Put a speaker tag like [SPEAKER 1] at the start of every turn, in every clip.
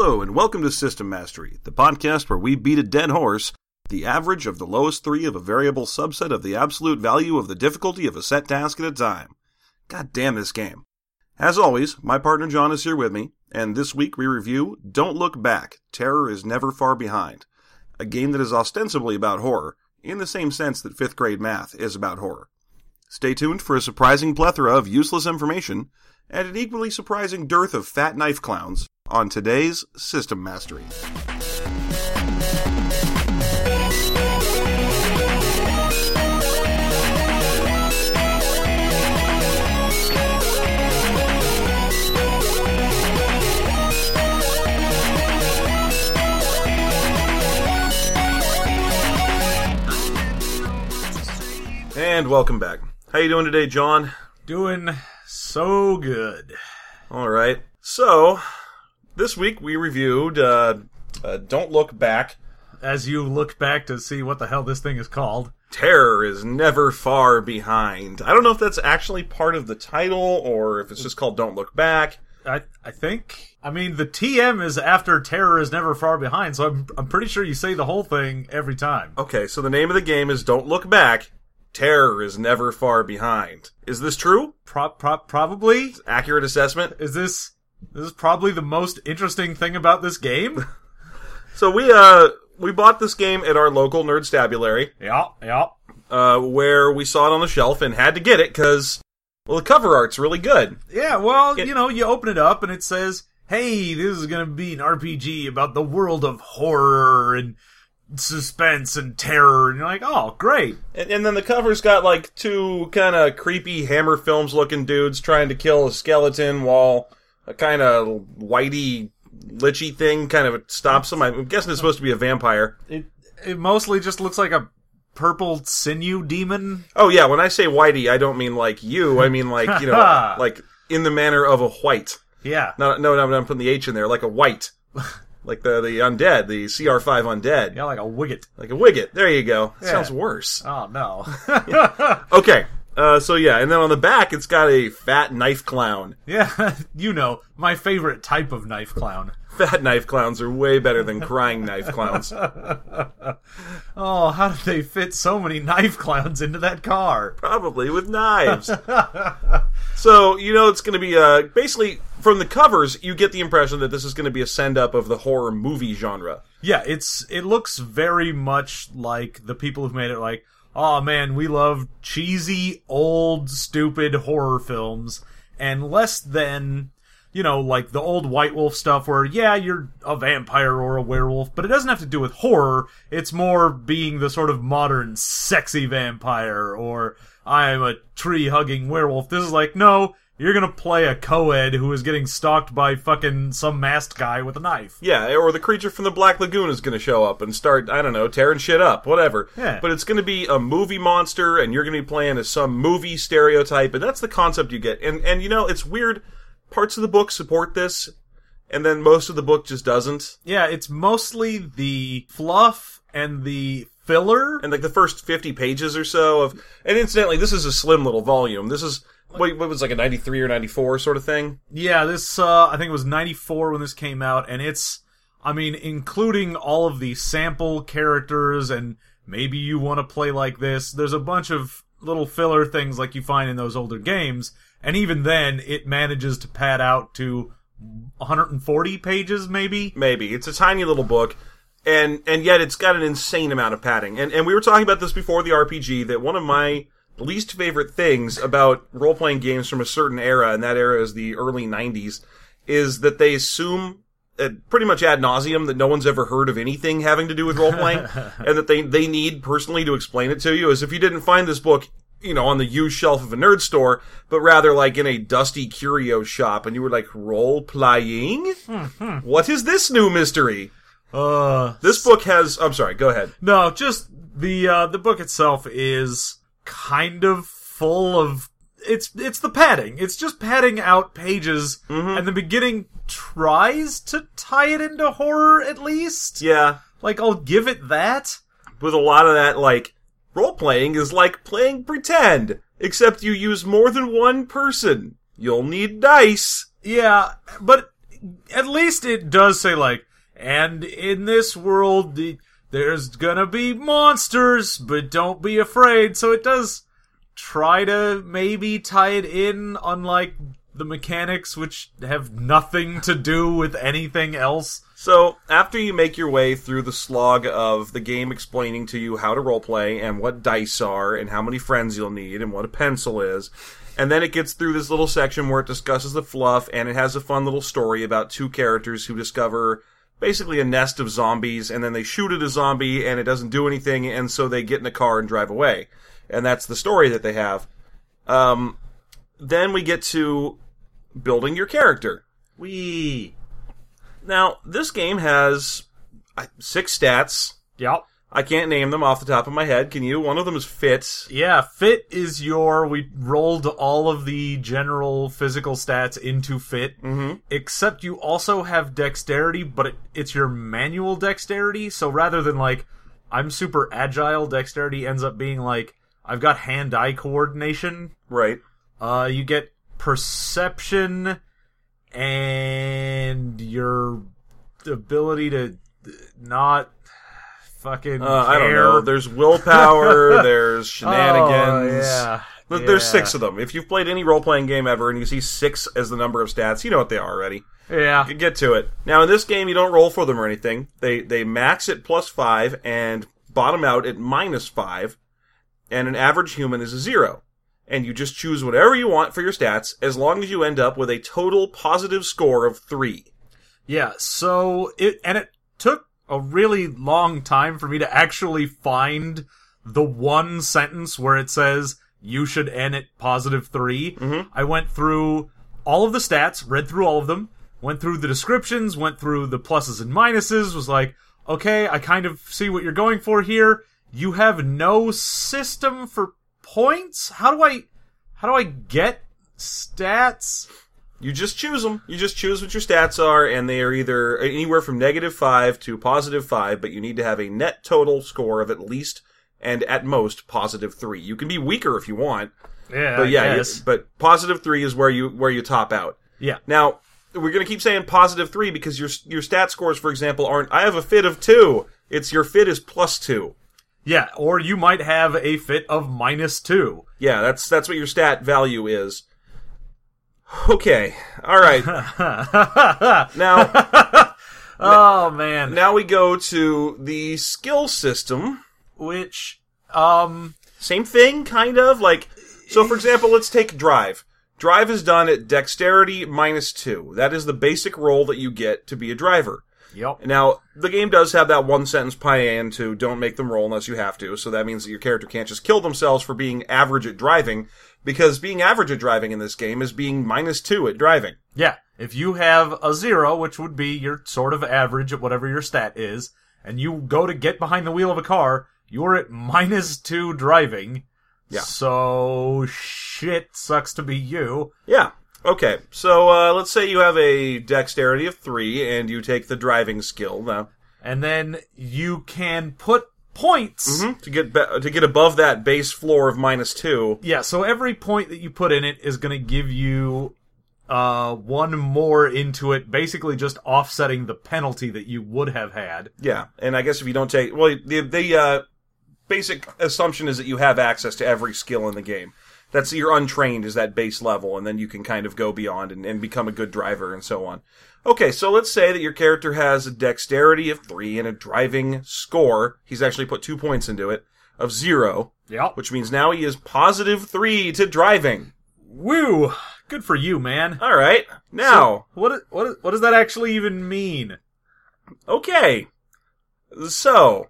[SPEAKER 1] Hello, and welcome to System Mastery, the podcast where we beat a dead horse, the average of the lowest three of a variable subset of the absolute value of the difficulty of a set task at a time. God damn this game. As always, my partner John is here with me, and this week we review Don't Look Back, Terror is Never Far Behind, a game that is ostensibly about horror, in the same sense that 5th grade math is about horror. Stay tuned for a surprising plethora of useless information, and an equally surprising dearth of fat knife clowns on today's System Mastery. And welcome back. How you doing today, John?
[SPEAKER 2] Doing so good.
[SPEAKER 1] All right. So, this week we reviewed Don't Look Back.
[SPEAKER 2] As you look back to see what the hell this thing is called.
[SPEAKER 1] Terror is Never Far Behind. I don't know if that's actually part of the title or if it's just called Don't Look Back.
[SPEAKER 2] I think. I mean, the TM is after Terror is Never Far Behind, so I'm pretty sure you say the whole thing every time.
[SPEAKER 1] Okay, so the name of the game is Don't Look Back. Terror is Never Far Behind. Is this true?
[SPEAKER 2] Probably.
[SPEAKER 1] Accurate assessment?
[SPEAKER 2] This is probably the most interesting thing about this game.
[SPEAKER 1] So we bought this game at our local Nerdstabulary.
[SPEAKER 2] Yeah.
[SPEAKER 1] Where we saw it on the shelf and had to get it because, well, the cover art's really good.
[SPEAKER 2] Yeah, well, you open it up and it says, hey, this is going to be an RPG about the world of horror and suspense and terror, and you're like, oh, great.
[SPEAKER 1] And then the cover's got like two kind of creepy Hammer Films looking dudes trying to kill a skeleton while a kind of whitey lichy thing kind of stops them. I'm guessing it's supposed to be a vampire.
[SPEAKER 2] It mostly just looks like a purple sinew demon.
[SPEAKER 1] Oh yeah, when I say whitey, I don't mean like you. I mean like, like in the manner of a white.
[SPEAKER 2] Yeah.
[SPEAKER 1] No, I'm putting the H in there, like a white. Like the undead, the CR5 undead.
[SPEAKER 2] Yeah, like a Wigget.
[SPEAKER 1] Like a Wigget. There you go. That
[SPEAKER 2] Yeah.
[SPEAKER 1] sounds worse.
[SPEAKER 2] Oh, no.
[SPEAKER 1] Okay. So yeah, and then on the back, it's got a fat knife clown.
[SPEAKER 2] Yeah, my favorite type of knife clown.
[SPEAKER 1] Fat knife clowns are way better than crying knife clowns.
[SPEAKER 2] Oh, how did they fit so many knife clowns into that car?
[SPEAKER 1] Probably with knives. So, it's going to be, basically, from the covers, you get the impression that this is going to be a send-up of the horror movie genre.
[SPEAKER 2] Yeah, it looks very much like the people who've made it like, oh man, we love cheesy, old, stupid horror films, and less than, like the old White Wolf stuff where, yeah, you're a vampire or a werewolf, but it doesn't have to do with horror, it's more being the sort of modern, sexy vampire, or I'm a tree-hugging werewolf. This is like, no, you're gonna play a co-ed who is getting stalked by fucking some masked guy with a knife.
[SPEAKER 1] Yeah, or the creature from the Black Lagoon is gonna show up and start, I don't know, tearing shit up, whatever.
[SPEAKER 2] Yeah.
[SPEAKER 1] But it's gonna be a movie monster, and you're gonna be playing as some movie stereotype, and that's the concept you get. And it's weird, parts of the book support this, and then most of the book just doesn't.
[SPEAKER 2] Yeah, it's mostly the fluff and the filler.
[SPEAKER 1] And like the first 50 pages or so of... And incidentally, this is a slim little volume. This is... What was like a 93 or 94 sort of thing?
[SPEAKER 2] Yeah, this, I think it was 94 when this came out, and it's, including all of the sample characters, and maybe you want to play like this, there's a bunch of little filler things like you find in those older games, and even then, it manages to pad out to 140 pages, maybe?
[SPEAKER 1] Maybe. It's a tiny little book, and yet it's got an insane amount of padding. And we were talking about this before the RPG, that one of my least favorite things about role-playing games from a certain era, and that era is the early 90s, is that they assume, pretty much ad nauseum, that no one's ever heard of anything having to do with role-playing, and that they need personally to explain it to you, as if you didn't find this book, on the used shelf of a nerd store, but rather like in a dusty curio shop, and you were like, role-playing? What is this new mystery? This book has... I'm sorry, go ahead.
[SPEAKER 2] No, just the book itself is kind of full of... It's the padding. It's just padding out pages, and the beginning tries to tie it into horror, at least.
[SPEAKER 1] Yeah.
[SPEAKER 2] Like, I'll give it that.
[SPEAKER 1] With a lot of that, like, role-playing is like playing pretend, except you use more than one person. You'll need dice.
[SPEAKER 2] Yeah, but at least it does say, like, and in this world, there's gonna be monsters, but don't be afraid. So it does try to maybe tie it in, unlike the mechanics, which have nothing to do with anything else.
[SPEAKER 1] So, after you make your way through the slog of the game explaining to you how to roleplay, and what dice are, and how many friends you'll need, and what a pencil is, and then it gets through this little section where it discusses the fluff, and it has a fun little story about two characters who discover basically a nest of zombies, and then they shoot at a zombie, and it doesn't do anything, and so they get in a car and drive away. And that's the story that they have. Then we get to building your character. Now, this game has 6 stats.
[SPEAKER 2] Yep.
[SPEAKER 1] I can't name them off the top of my head. Can you? One of them is fit.
[SPEAKER 2] Yeah, fit is we rolled all of the general physical stats into fit, except you also have dexterity, but it's your manual dexterity, so rather than, like, I'm super agile, dexterity ends up being, like, I've got hand-eye coordination.
[SPEAKER 1] Right.
[SPEAKER 2] You get perception and your ability to not fucking care.
[SPEAKER 1] I don't know. There's willpower, there's shenanigans.
[SPEAKER 2] Oh, yeah.
[SPEAKER 1] There's 6 of them. If you've played any role-playing game ever and you see 6 as the number of stats, you know what they are already.
[SPEAKER 2] Yeah.
[SPEAKER 1] Get to it. Now, in this game, you don't roll for them or anything. They max at +5 and bottom out at -5, and an average human is a 0. And you just choose whatever you want for your stats, as long as you end up with a total positive score of 3.
[SPEAKER 2] Yeah, so it took a really long time for me to actually find the one sentence where it says you should end at +3. I went through all of the stats, read through all of them, went through the descriptions, went through the pluses and minuses, was like, okay, I kind of see what you're going for here. You have no system for points? How do I get stats?
[SPEAKER 1] You just choose them. You just choose what your stats are, and they are either anywhere from -5 to +5, but you need to have a net total score of at least and at most +3. You can be weaker if you want.
[SPEAKER 2] Yeah,
[SPEAKER 1] but but +3 is where you top out.
[SPEAKER 2] Yeah.
[SPEAKER 1] Now, we're going to keep saying +3 because your stat scores, for example, aren't, I have a fit of 2. It's your fit is +2.
[SPEAKER 2] Yeah, or you might have a fit of -2.
[SPEAKER 1] Yeah, that's what your stat value is. Okay, alright. Now...
[SPEAKER 2] Oh, man.
[SPEAKER 1] Now we go to the skill system.
[SPEAKER 2] Which,
[SPEAKER 1] Same thing, kind of. Like, so for example, let's take drive. Drive is done at dexterity -2. That is the basic roll that you get to be a driver.
[SPEAKER 2] Yep.
[SPEAKER 1] Now, the game does have that one sentence plan to don't make them roll unless you have to, so that means that your character can't just kill themselves for being average at driving, because being average at driving in this game is being -2 at driving.
[SPEAKER 2] Yeah. If you have a 0, which would be your sort of average at whatever your stat is, and you go to get behind the wheel of a car, you're at -2 driving.
[SPEAKER 1] Yeah.
[SPEAKER 2] So, shit sucks to be you.
[SPEAKER 1] Yeah. Okay, so let's say you have a dexterity of 3, and you take the driving skill now.
[SPEAKER 2] And then you can put points
[SPEAKER 1] to get above that base floor of -2.
[SPEAKER 2] Yeah, so every point that you put in it is going to give you 1 more into it, basically just offsetting the penalty that you would have had.
[SPEAKER 1] Yeah, and I guess if you don't take... Well, the basic assumption is that you have access to every skill in the game. That's you're untrained is that base level, and then you can kind of go beyond and become a good driver and so on. Okay, so let's say that your character has a dexterity of 3 and a driving score. He's actually put 2 points into it of 0.
[SPEAKER 2] Yeah.
[SPEAKER 1] Which means now he is +3 to driving.
[SPEAKER 2] Woo! Good for you, man.
[SPEAKER 1] All right. Now,
[SPEAKER 2] so what does that actually even mean?
[SPEAKER 1] Okay. So,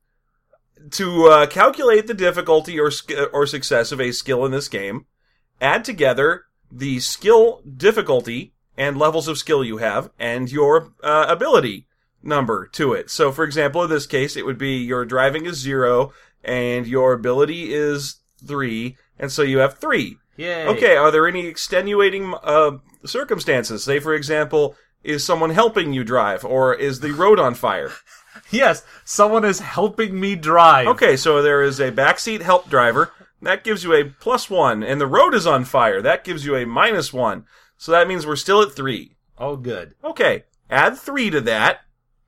[SPEAKER 1] to calculate the difficulty or success of a skill in this game, add together the skill difficulty and levels of skill you have and your ability number to it. So, for example, in this case, it would be your driving is 0 and your ability is 3, and so you have 3.
[SPEAKER 2] Yay.
[SPEAKER 1] Okay, are there any extenuating circumstances? Say, for example, is someone helping you drive, or is the road on fire?
[SPEAKER 2] Yes, someone is helping me drive.
[SPEAKER 1] Okay, so there is a backseat help driver. That gives you a +1. And the road is on fire. That gives you a -1. So that means we're still at 3.
[SPEAKER 2] Oh, good.
[SPEAKER 1] Okay. Add 3 to that.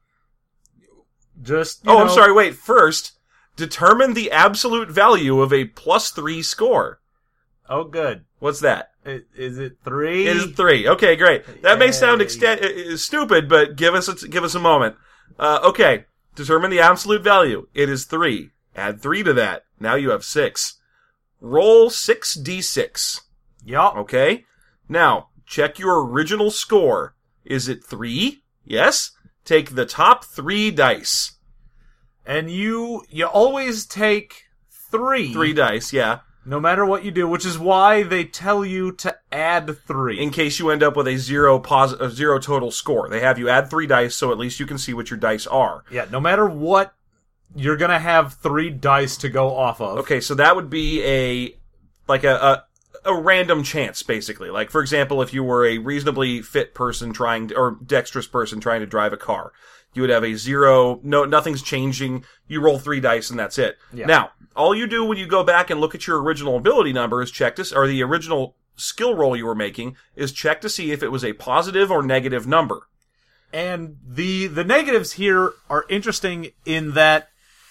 [SPEAKER 2] Just,
[SPEAKER 1] I'm sorry, wait. First, determine the absolute value of a +3 score.
[SPEAKER 2] Oh, good.
[SPEAKER 1] What's that?
[SPEAKER 2] Is it 3?
[SPEAKER 1] It is 3. Okay, great. That may sound
[SPEAKER 2] Yay.
[SPEAKER 1] stupid, but give us a moment. Okay. Determine the absolute value. It is 3. Add 3 to that. Now you have 6. Roll 6d6.
[SPEAKER 2] Yup.
[SPEAKER 1] Okay? Now, check your original score. Is it 3? Yes? Take the top 3 dice.
[SPEAKER 2] And you always take 3.
[SPEAKER 1] 3 dice, yeah.
[SPEAKER 2] No matter what you do, which is why they tell you to add 3.
[SPEAKER 1] In case you end up with a zero total score. They have you add 3 dice, so at least you can see what your dice are.
[SPEAKER 2] Yeah, no matter what, you're gonna have 3 dice to go off of.
[SPEAKER 1] Okay, so that would be a random chance, basically. Like, for example, if you were a reasonably fit person or dexterous person trying to drive a car, you would have a 0, nothing's changing, you roll 3 dice and that's it.
[SPEAKER 2] Yeah.
[SPEAKER 1] Now, all you do when you go back and look at your original ability number is or the original skill roll you were making, is check to see if it was a positive or negative number.
[SPEAKER 2] And the negatives here are interesting in that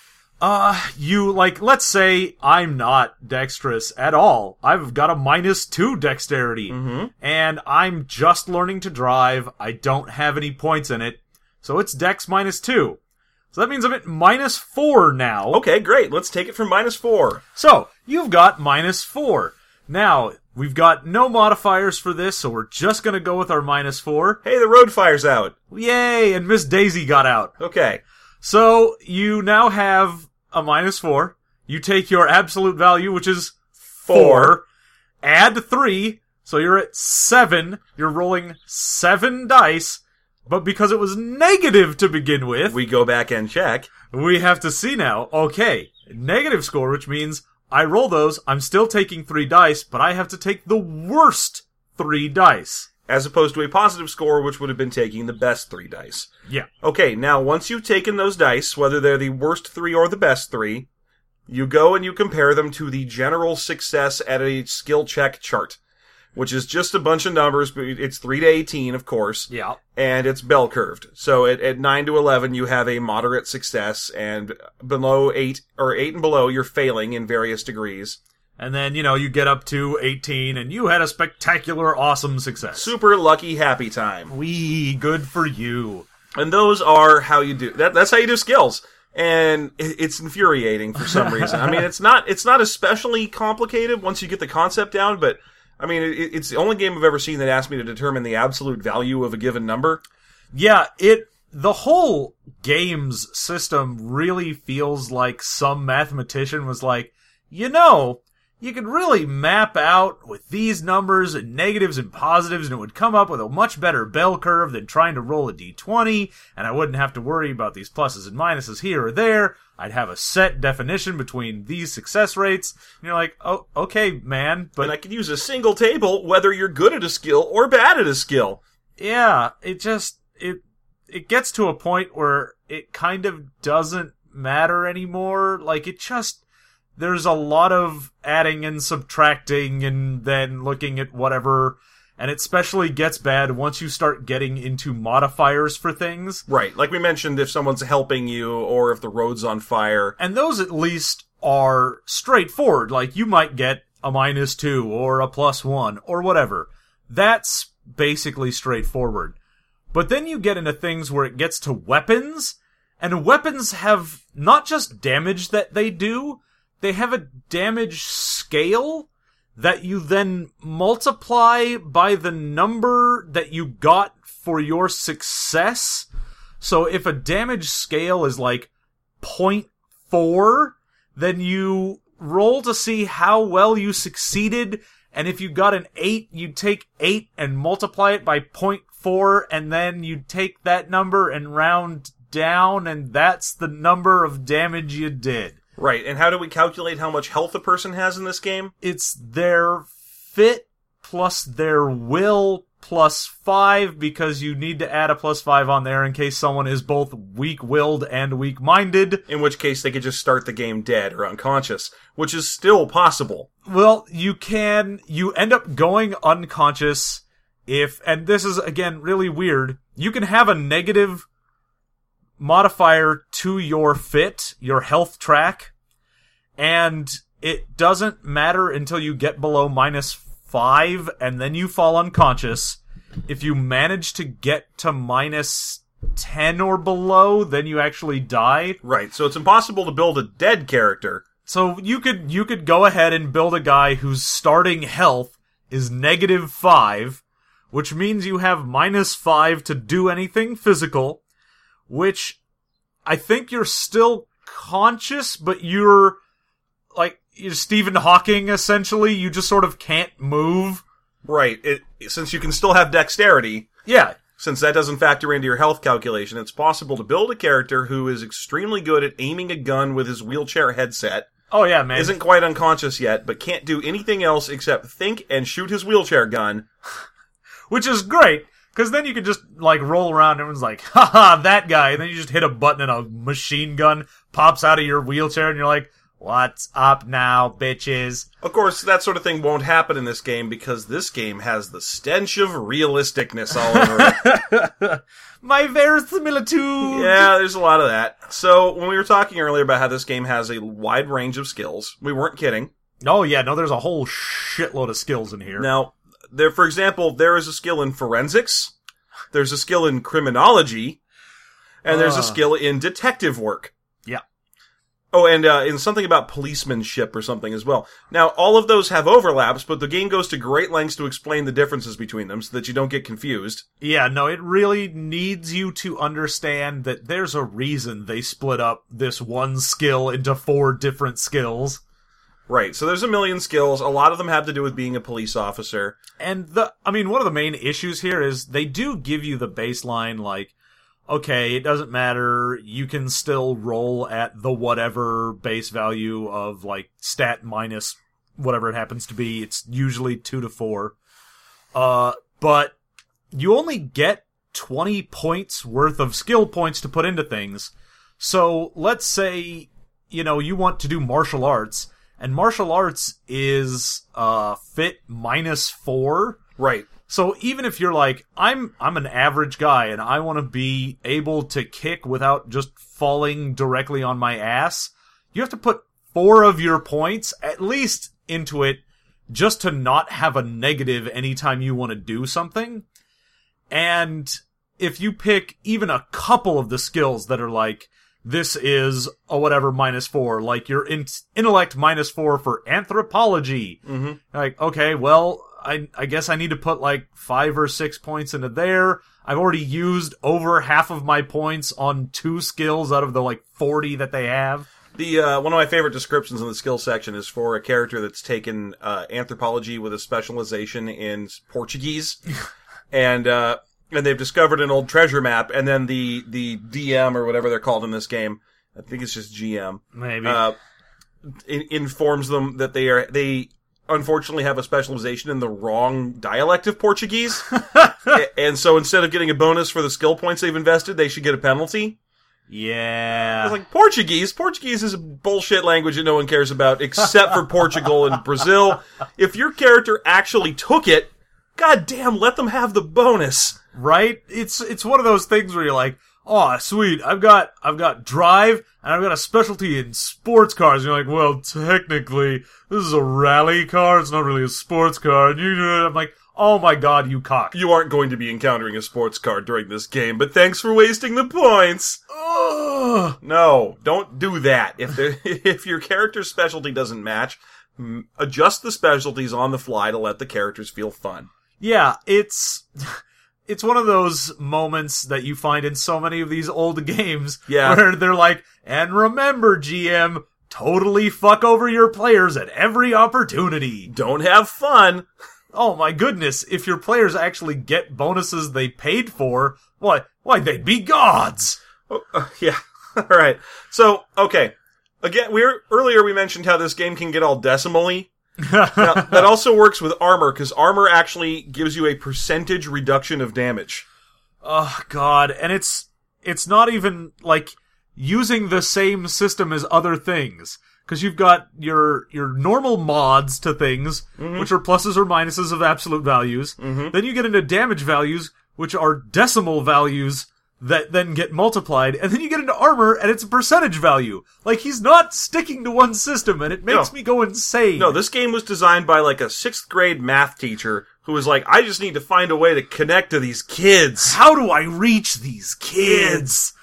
[SPEAKER 2] let's say I'm not dexterous at all. I've got a -2 dexterity.
[SPEAKER 1] Mm-hmm.
[SPEAKER 2] And I'm just learning to drive. I don't have any points in it. So it's dex -2. So that means I'm at -4 now.
[SPEAKER 1] Okay, great. Let's take it from -4.
[SPEAKER 2] So, you've got -4. Now, we've got no modifiers for this, so we're just gonna go with our -4.
[SPEAKER 1] Hey, the road fire's out.
[SPEAKER 2] Yay, and Miss Daisy got out.
[SPEAKER 1] Okay.
[SPEAKER 2] So, you now have a -4. You take your absolute value, which is 4. Add 3, so you're at 7. You're rolling 7 dice. But because it was negative to begin with,
[SPEAKER 1] We go back and check.
[SPEAKER 2] we have to see now. Okay, negative score, which means I roll those, I'm still taking 3 dice, but I have to take the worst 3 dice.
[SPEAKER 1] As opposed to a positive score, which would have been taking the best 3 dice.
[SPEAKER 2] Yeah.
[SPEAKER 1] Okay, now once you've taken those dice, whether they're the worst 3 or the best 3, you go and you compare them to the general success at a skill check chart, which is just a bunch of numbers, but it's 3 to 18, of course.
[SPEAKER 2] Yeah.
[SPEAKER 1] And it's bell curved. So at 9 to 11, you have a moderate success, and below 8, or 8 and below, you're failing in various degrees.
[SPEAKER 2] And then, you get up to 18, and you had a spectacular, awesome success.
[SPEAKER 1] Super lucky happy time.
[SPEAKER 2] Wee, good for you.
[SPEAKER 1] And those are how you do, that's how you do skills. And it's infuriating for some reason. I mean, it's not especially complicated once you get the concept down, but I mean, it's the only game I've ever seen that asked me to determine the absolute value of a given number.
[SPEAKER 2] Yeah, the whole game's system really feels like some mathematician was like, you could really map out with these numbers and negatives and positives, and it would come up with a much better bell curve than trying to roll a d20, and I wouldn't have to worry about these pluses and minuses here or there. I'd have a set definition between these success rates. And you're like, oh, okay, man, but
[SPEAKER 1] And I could use a single table whether you're good at a skill or bad at a skill.
[SPEAKER 2] yeah, it gets to a point where it kind of doesn't matter anymore. Like, there's a lot of adding and subtracting and then looking at whatever, and it especially gets bad once you start getting into modifiers for things.
[SPEAKER 1] Right, like we mentioned, if someone's helping you or if the road's on fire.
[SPEAKER 2] And those at least are straightforward. Like, you might get a -2 or a +1 or whatever. That's basically straightforward. But then you get into things where it gets to weapons, and weapons have not just damage that they do, they have a damage scale that you then multiply by the number that you got for your success. So if a damage scale is like 0.4, then you roll to see how well you succeeded, and if you got an 8, you take 8 and multiply it by 0.4, and then you take that number and round down, and that's the number of damage you did.
[SPEAKER 1] Right, and how do we calculate how much health a person has in this game?
[SPEAKER 2] It's their fit plus their will plus 5, because you need to add a +5 on there in case someone is both weak-willed and weak-minded.
[SPEAKER 1] In which case they could just start the game dead or unconscious, which is still possible.
[SPEAKER 2] Well, you end up going unconscious, and this is, again, really weird, you can have a negative modifier to your fit, your health track, and it doesn't matter until you get below -5, and then you fall unconscious. If you manage to get to -10 or below, then you actually die.
[SPEAKER 1] Right, so it's impossible to build a dead character.
[SPEAKER 2] So you could go ahead and build a guy whose starting health is -5, which means you have -5 to do anything physical, which I think you're still conscious, but you're Stephen Hawking, essentially. You just sort of can't move.
[SPEAKER 1] Right, since you can still have dexterity.
[SPEAKER 2] Yeah.
[SPEAKER 1] Since that doesn't factor into your health calculation, it's possible to build a character who is extremely good at aiming a gun with his wheelchair headset.
[SPEAKER 2] Oh yeah, man.
[SPEAKER 1] Isn't quite unconscious yet, but can't do anything else except think and shoot his wheelchair gun.
[SPEAKER 2] Which is great, because then you can just, roll around and everyone's like, haha, that guy, and then you just hit a button and a machine gun pops out of your wheelchair and you're like, what's up now, bitches?
[SPEAKER 1] Of course, that sort of thing won't happen in this game because this game has the stench of realisticness all over it.
[SPEAKER 2] My verisimilitude!
[SPEAKER 1] Yeah, there's a lot of that. So, when we were talking earlier about how this game has a wide range of skills, we weren't kidding.
[SPEAKER 2] Oh yeah, no, there's a whole shitload of skills in here.
[SPEAKER 1] Now, for example, there is a skill in forensics, there's a skill in criminology, and there's a skill in detective work.
[SPEAKER 2] Yeah.
[SPEAKER 1] Oh, and in something about policemanship or something as well. Now, all of those have overlaps, but the game goes to great lengths to explain the differences between them so that you don't get confused.
[SPEAKER 2] Yeah, no, it really needs you to understand that there's a reason they split up this one skill into 4 different skills.
[SPEAKER 1] Right, so there's a million skills. A lot of them have to do with being a police officer.
[SPEAKER 2] And one of the main issues here is they do give you the baseline, okay, it doesn't matter, you can still roll at the whatever base value of, stat minus whatever it happens to be. It's usually 2 to 4. But you only get 20 points worth of skill points to put into things. So, let's say, you want to do martial arts, and martial arts is, fit -4.
[SPEAKER 1] Right.
[SPEAKER 2] So even if you're I'm an average guy and I want to be able to kick without just falling directly on my ass, you have to put 4 of your points at least into it just to not have a negative anytime you want to do something. And if you pick even a couple of the skills that are this is a whatever -4, like your intellect -4 for anthropology.
[SPEAKER 1] Mm-hmm.
[SPEAKER 2] Okay, well, I guess I need to put 5 or 6 points into there. I've already used over half of my points on 2 skills out of the 40 that they have.
[SPEAKER 1] The one of my favorite descriptions in the skill section is for a character that's taken anthropology with a specialization in Portuguese, and they've discovered an old treasure map, and then the DM or whatever they're called in this game, I think it's just GM,
[SPEAKER 2] maybe,
[SPEAKER 1] informs them that they unfortunately have a specialization in the wrong dialect of Portuguese. And so instead of getting a bonus for the skill points they've invested, they should get a penalty.
[SPEAKER 2] Yeah.
[SPEAKER 1] It's Portuguese is a bullshit language that no one cares about except for Portugal and Brazil. If your character actually took it, goddamn, let them have the bonus.
[SPEAKER 2] Right? It's one of those things where you're oh, sweet, I've got drive, and I've got a specialty in sports cars. And you're well, technically, this is a rally car, it's not really a sports car. And I'm oh my god, you cock.
[SPEAKER 1] You aren't going to be encountering a sports car during this game, but thanks for wasting the points.
[SPEAKER 2] Ugh.
[SPEAKER 1] No, don't do that. If your character's specialty doesn't match, adjust the specialties on the fly to let the characters feel fun.
[SPEAKER 2] Yeah, it's one of those moments that you find in so many of these old games where they're and remember, GM, totally fuck over your players at every opportunity.
[SPEAKER 1] Don't have fun.
[SPEAKER 2] Oh my goodness, if your players actually get bonuses they paid for, why they'd be gods!
[SPEAKER 1] Yeah, alright. So, okay. Again, earlier we mentioned how this game can get all decimally. Now, that also works with armor, because armor actually gives you a percentage reduction of damage.
[SPEAKER 2] Oh god, and it's not even, using the same system as other things. because you've got your normal mods to things, which are pluses or minuses of absolute values. Then you get into damage values, which are decimal values that then get multiplied, and then you get into armor, and it's a percentage value. Like, he's not sticking to one system, and it makes me go insane.
[SPEAKER 1] No, this game was designed by, like, a 6th grade math teacher who was like, I just need to find a way to connect to these kids.
[SPEAKER 2] How do I reach these kids?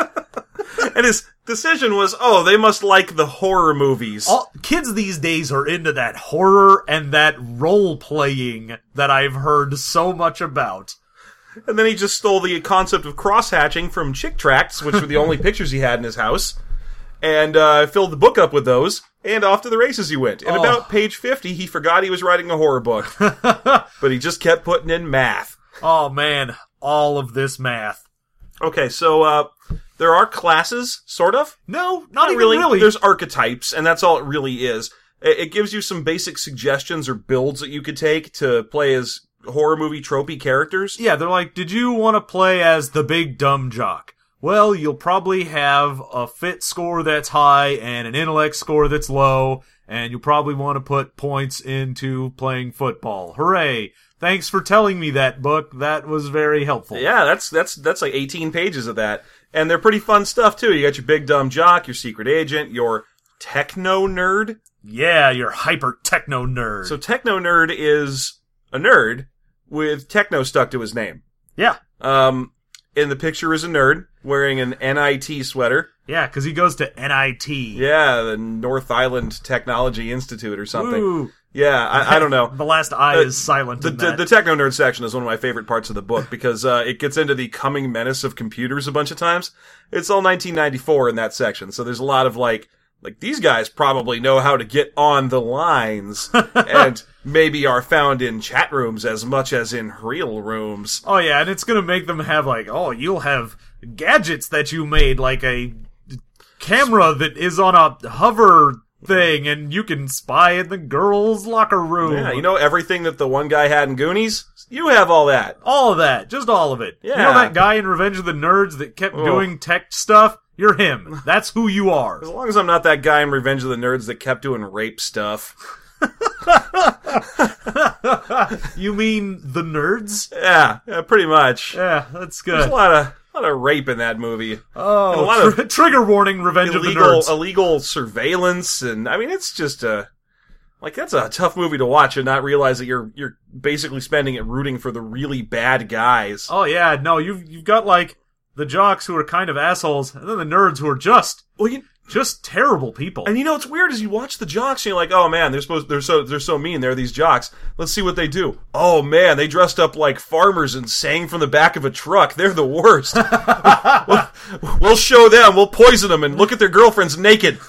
[SPEAKER 1] And his decision was, they must like the horror movies.
[SPEAKER 2] Kids these days are into that horror and that role-playing that I've heard so much about.
[SPEAKER 1] And then he just stole the concept of cross-hatching from Chick Tracts, which were the only pictures he had in his house, and filled the book up with those, and off to the races he went. And about page 50, he forgot he was writing a horror book. But he just kept putting in math.
[SPEAKER 2] Oh, man. All of this math.
[SPEAKER 1] Okay, so, there are classes, sort of.
[SPEAKER 2] No, not even really.
[SPEAKER 1] There's archetypes, and that's all it really is. It gives you some basic suggestions or builds that you could take to play as horror movie tropey characters.
[SPEAKER 2] Yeah, they're like, did you want to play as the big dumb jock? Well, you'll probably have a fit score that's high and an intellect score that's low, and you'll probably want to put points into playing football. Hooray! Thanks for telling me that, book. That was very helpful.
[SPEAKER 1] Yeah, that's like 18 pages of that. And they're pretty fun stuff, too. You got your big dumb jock, your secret agent, your techno nerd.
[SPEAKER 2] Yeah, your hyper techno nerd.
[SPEAKER 1] So techno nerd is a nerd with techno stuck to his name.
[SPEAKER 2] Yeah.
[SPEAKER 1] In the picture is a nerd wearing an NIT sweater.
[SPEAKER 2] Yeah, because he goes to NIT.
[SPEAKER 1] Yeah, the North Island Technology Institute or something.
[SPEAKER 2] Woo.
[SPEAKER 1] Yeah, I don't know.
[SPEAKER 2] The last I is silent in that.
[SPEAKER 1] The techno nerd section is one of my favorite parts of the book because it gets into the coming menace of computers a bunch of times. It's all 1994 in that section, so there's a lot of like these guys probably know how to get on the lines and maybe are found in chat rooms as much as in real rooms.
[SPEAKER 2] Oh yeah, and it's gonna make them have you'll have gadgets that you made, like a camera that is on a hover thing, and you can spy in the girls' locker room.
[SPEAKER 1] Yeah, you know everything that the one guy had in Goonies? You have all that.
[SPEAKER 2] All of that. Just all of it.
[SPEAKER 1] Yeah.
[SPEAKER 2] You know that guy in Revenge of the Nerds that kept doing tech stuff? You're him. That's who you are.
[SPEAKER 1] As long as I'm not that guy in Revenge of the Nerds that kept doing rape stuff.
[SPEAKER 2] You mean the nerds?
[SPEAKER 1] Yeah, pretty much.
[SPEAKER 2] Yeah, that's good.
[SPEAKER 1] There's a lot of rape in that movie.
[SPEAKER 2] Oh, and a lot of trigger warning, Revenge of the Nerds.
[SPEAKER 1] Illegal surveillance, and I mean, it's just that's a tough movie to watch and not realize that you're basically spending it rooting for the really bad guys.
[SPEAKER 2] Oh yeah, no, you've got like the jocks who are kind of assholes, and then the nerds who are just terrible people.
[SPEAKER 1] And you know what's weird is you watch the jocks and you're like, oh man, they're so mean. They're these jocks. Let's see what they do. Oh man, they dressed up like farmers and sang from the back of a truck. They're the worst. We'll show them. We'll poison them and look at their girlfriends naked.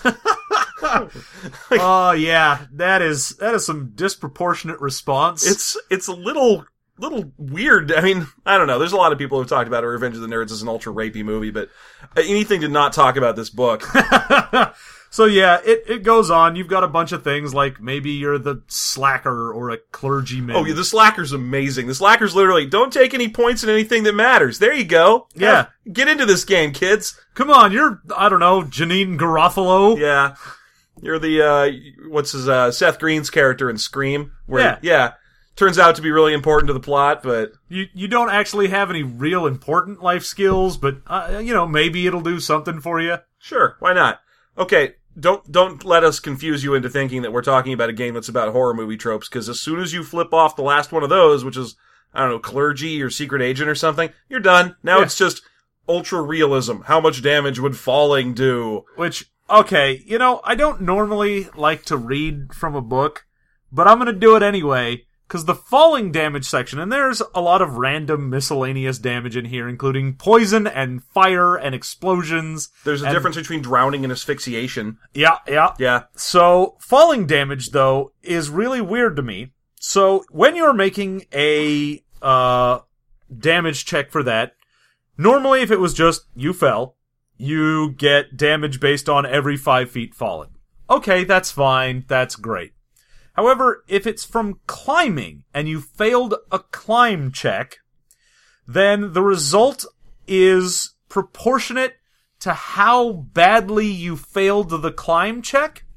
[SPEAKER 2] Oh yeah, that is some disproportionate response.
[SPEAKER 1] It's a little weird. I mean, I don't know. There's a lot of people who've talked about Revenge of the Nerds as an ultra rapey movie, but anything to not talk about this book.
[SPEAKER 2] So yeah, it goes on. You've got a bunch of things like maybe you're the slacker or a clergyman.
[SPEAKER 1] Oh yeah, the slacker's amazing. The slacker's literally, don't take any points in anything that matters. There you go.
[SPEAKER 2] Yeah.
[SPEAKER 1] Get into this game, kids.
[SPEAKER 2] Come on, you're, I don't know, Janine Garofalo.
[SPEAKER 1] Yeah. You're the, Seth Green's character in Scream. Where, yeah. Turns out to be really important to the plot, but
[SPEAKER 2] you don't actually have any real important life skills, but maybe it'll do something for you.
[SPEAKER 1] Sure, why not? Okay, don't let us confuse you into thinking that we're talking about a game that's about horror movie tropes, because as soon as you flip off the last one of those, which is, I don't know, clergy or secret agent or something, you're done. Now it's just ultra realism. How much damage would falling do?
[SPEAKER 2] Which, okay, I don't normally like to read from a book, but I'm gonna do it anyway. Because the falling damage section, and there's a lot of random miscellaneous damage in here, including poison and fire and explosions.
[SPEAKER 1] There's a difference between drowning and asphyxiation.
[SPEAKER 2] Yeah. So, falling damage, though, is really weird to me. So, when you're making a damage check for that, normally if it was just you fell, you get damage based on every 5 feet fallen. Okay, that's fine. That's great. However, if it's from climbing and you failed a climb check, then the result is proportionate to how badly you failed the climb check.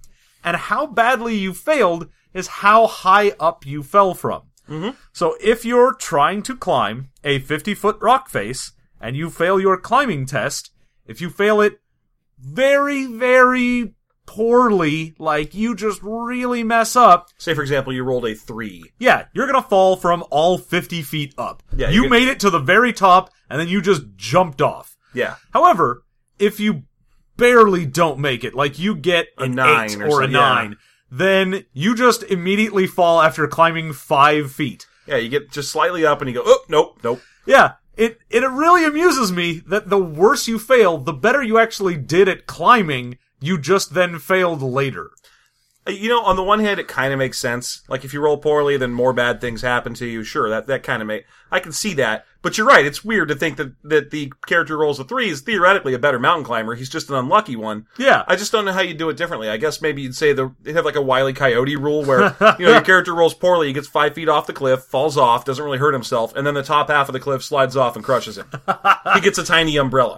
[SPEAKER 2] and how badly you failed is how high up you fell from.
[SPEAKER 1] Mm-hmm.
[SPEAKER 2] So if you're trying to climb a 50-foot rock face, and you fail your climbing test, if you fail it very, very poorly, like you just really mess up.
[SPEAKER 1] Say, for example, you rolled a 3.
[SPEAKER 2] Yeah, you're gonna fall from all 50 feet up.
[SPEAKER 1] Yeah,
[SPEAKER 2] you made it to the very top, and then you just jumped off.
[SPEAKER 1] Yeah.
[SPEAKER 2] However, if you barely don't make it, like you get
[SPEAKER 1] A
[SPEAKER 2] an
[SPEAKER 1] 9
[SPEAKER 2] 8
[SPEAKER 1] or
[SPEAKER 2] or a
[SPEAKER 1] so,
[SPEAKER 2] 9,
[SPEAKER 1] yeah.
[SPEAKER 2] then you just immediately fall after climbing 5 feet.
[SPEAKER 1] Yeah, you get just slightly up and you go, oh, nope.
[SPEAKER 2] Yeah, it really amuses me that the worse you fail, the better you actually did at climbing, you just then failed later.
[SPEAKER 1] You know, on the one hand, it kind of makes sense. Like, if you roll poorly, then more bad things happen to you. Sure, that kind of I can see that. But you're right, it's weird to think that the character who rolls a 3 is theoretically a better mountain climber. He's just an unlucky one.
[SPEAKER 2] Yeah.
[SPEAKER 1] I just don't know how you do it differently. I guess maybe you'd say they have like a Wile E. Coyote rule where, your character rolls poorly, he gets 5 feet off the cliff, falls off, doesn't really hurt himself, and then the top half of the cliff slides off and crushes him. He gets a tiny umbrella.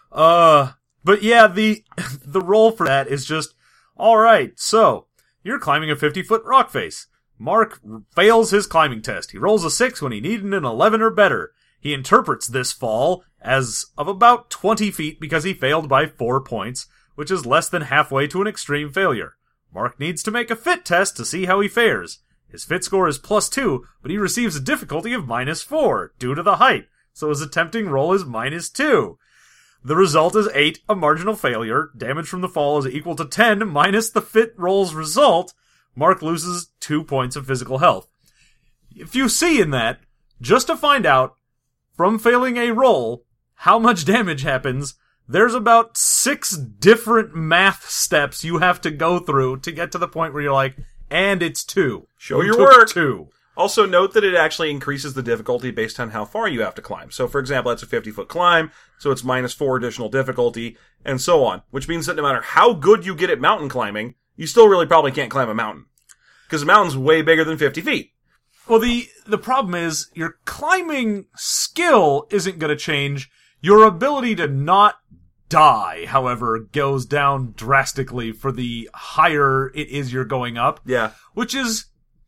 [SPEAKER 2] But yeah, the roll for that is just, alright, so, you're climbing a 50-foot rock face. Mark fails his climbing test. He rolls a 6 when he needed an 11 or better. He interprets this fall as of about 20 feet because he failed by 4 points, which is less than halfway to an extreme failure. Mark needs to make a fit test to see how he fares. His fit score is +2, but he receives a difficulty of -4 due to the height, so his attempting roll is -2. The result is 8, a marginal failure. Damage from the fall is equal to 10 minus the fit roll's result. Mark loses 2 points of physical health. If you see in that, just to find out, from failing a roll, how much damage happens, there's about 6 different math steps you have to go through to get to the point where you're like, and it's 2.
[SPEAKER 1] Show your
[SPEAKER 2] Took
[SPEAKER 1] work.
[SPEAKER 2] 2.
[SPEAKER 1] Also note that it actually increases the difficulty based on how far you have to climb. So, for example, that's a 50-foot climb, so it's -4 additional difficulty, and so on. Which means that no matter how good you get at mountain climbing, you still really probably can't climb a mountain. Because a mountain's way bigger than 50 feet.
[SPEAKER 2] Well, the problem is, your climbing skill isn't going to change. Your ability to not die, however, goes down drastically for the higher it is you're going up.
[SPEAKER 1] Yeah.
[SPEAKER 2] Which is...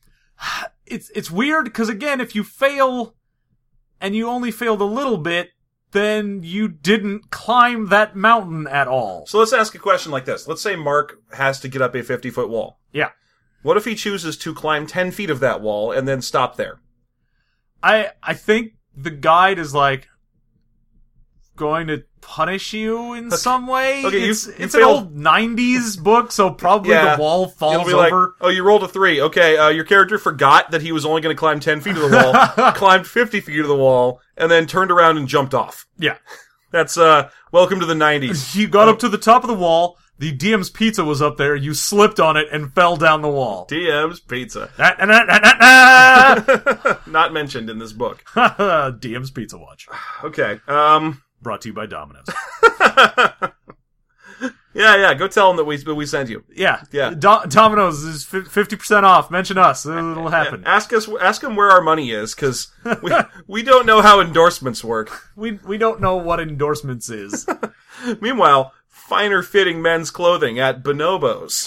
[SPEAKER 2] It's weird, because again, if you fail, and you only failed a little bit, then you didn't climb that mountain at all.
[SPEAKER 1] So let's ask a question like this. Let's say Mark has to get up a 50-foot wall.
[SPEAKER 2] Yeah.
[SPEAKER 1] What if he chooses to climb 10 feet of that wall and then stop there?
[SPEAKER 2] I think the guide is like going to punish you in some way.
[SPEAKER 1] Okay,
[SPEAKER 2] it's
[SPEAKER 1] you
[SPEAKER 2] an
[SPEAKER 1] failed-
[SPEAKER 2] old 90s book, so probably
[SPEAKER 1] Yeah.
[SPEAKER 2] the wall
[SPEAKER 1] It'll
[SPEAKER 2] falls
[SPEAKER 1] be like,
[SPEAKER 2] over.
[SPEAKER 1] oh, you rolled a 3. Okay, your character forgot that he was only going to climb 10 feet of the wall, climbed 50 feet of the wall, and then turned around and jumped off.
[SPEAKER 2] Yeah.
[SPEAKER 1] That's, welcome to the 90s.
[SPEAKER 2] You got up to the top of the wall, the DM's pizza was up there, you slipped on it and fell down the wall.
[SPEAKER 1] DM's Pizza. Not mentioned in this book.
[SPEAKER 2] DM's Pizza Watch.
[SPEAKER 1] Okay,
[SPEAKER 2] Brought to you by Domino's.
[SPEAKER 1] Yeah, go tell him that we sent you.
[SPEAKER 2] Yeah.
[SPEAKER 1] Yeah.
[SPEAKER 2] Domino's is 50% off. Mention us. It'll happen.
[SPEAKER 1] Ask him where our money is, because we don't know how endorsements work.
[SPEAKER 2] We don't know what endorsements is.
[SPEAKER 1] Meanwhile, finer fitting men's clothing at Bonobos.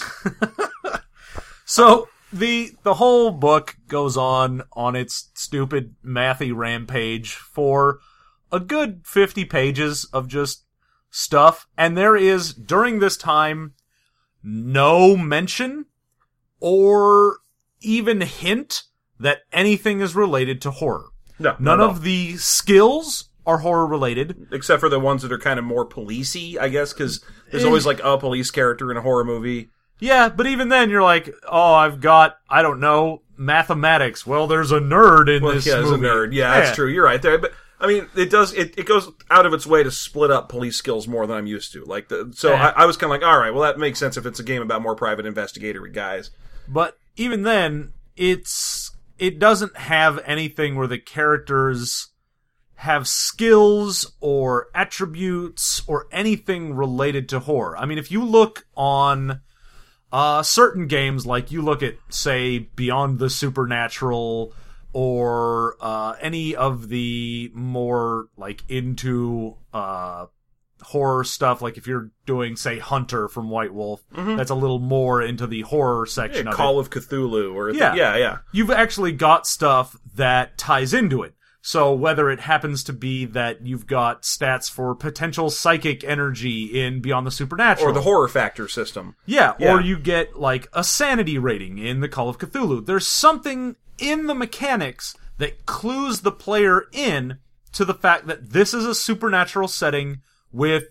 [SPEAKER 2] So, the whole book goes on its stupid mathy rampage for a good 50 pages of just stuff, and there is, during this time, no mention or even hint that anything is related to horror.
[SPEAKER 1] No,
[SPEAKER 2] None
[SPEAKER 1] not at
[SPEAKER 2] of the skills are horror related.
[SPEAKER 1] all. Except for the ones that are kind of more policey, I guess, because there's always like a police character in a horror movie.
[SPEAKER 2] Yeah, but even then you're like, oh, I've got, I don't know, mathematics. Well, there's a nerd in this
[SPEAKER 1] There's
[SPEAKER 2] movie.
[SPEAKER 1] a nerd. Yeah, that's true. You're right there. But I mean, it goes out of its way to split up police skills more than I'm used to. I was kind of like, all right, well, that makes sense if it's a game about more private investigatory guys.
[SPEAKER 2] But even then, it doesn't have anything where the characters have skills or attributes or anything related to horror. I mean, if you look on certain games, like you look at, say, Beyond the Supernatural, or any of the more, like, into horror stuff, like if you're doing, say, Hunter from White Wolf, that's a little more into the horror section of it.
[SPEAKER 1] Call of Cthulhu, or
[SPEAKER 2] yeah. You've actually got stuff that ties into it. So whether it happens to be that you've got stats for potential psychic energy in Beyond the Supernatural.
[SPEAKER 1] Or the horror factor system.
[SPEAKER 2] Yeah, or you get, like, a sanity rating in the Call of Cthulhu. There's something in the mechanics that clues the player in to the fact that this is a supernatural setting with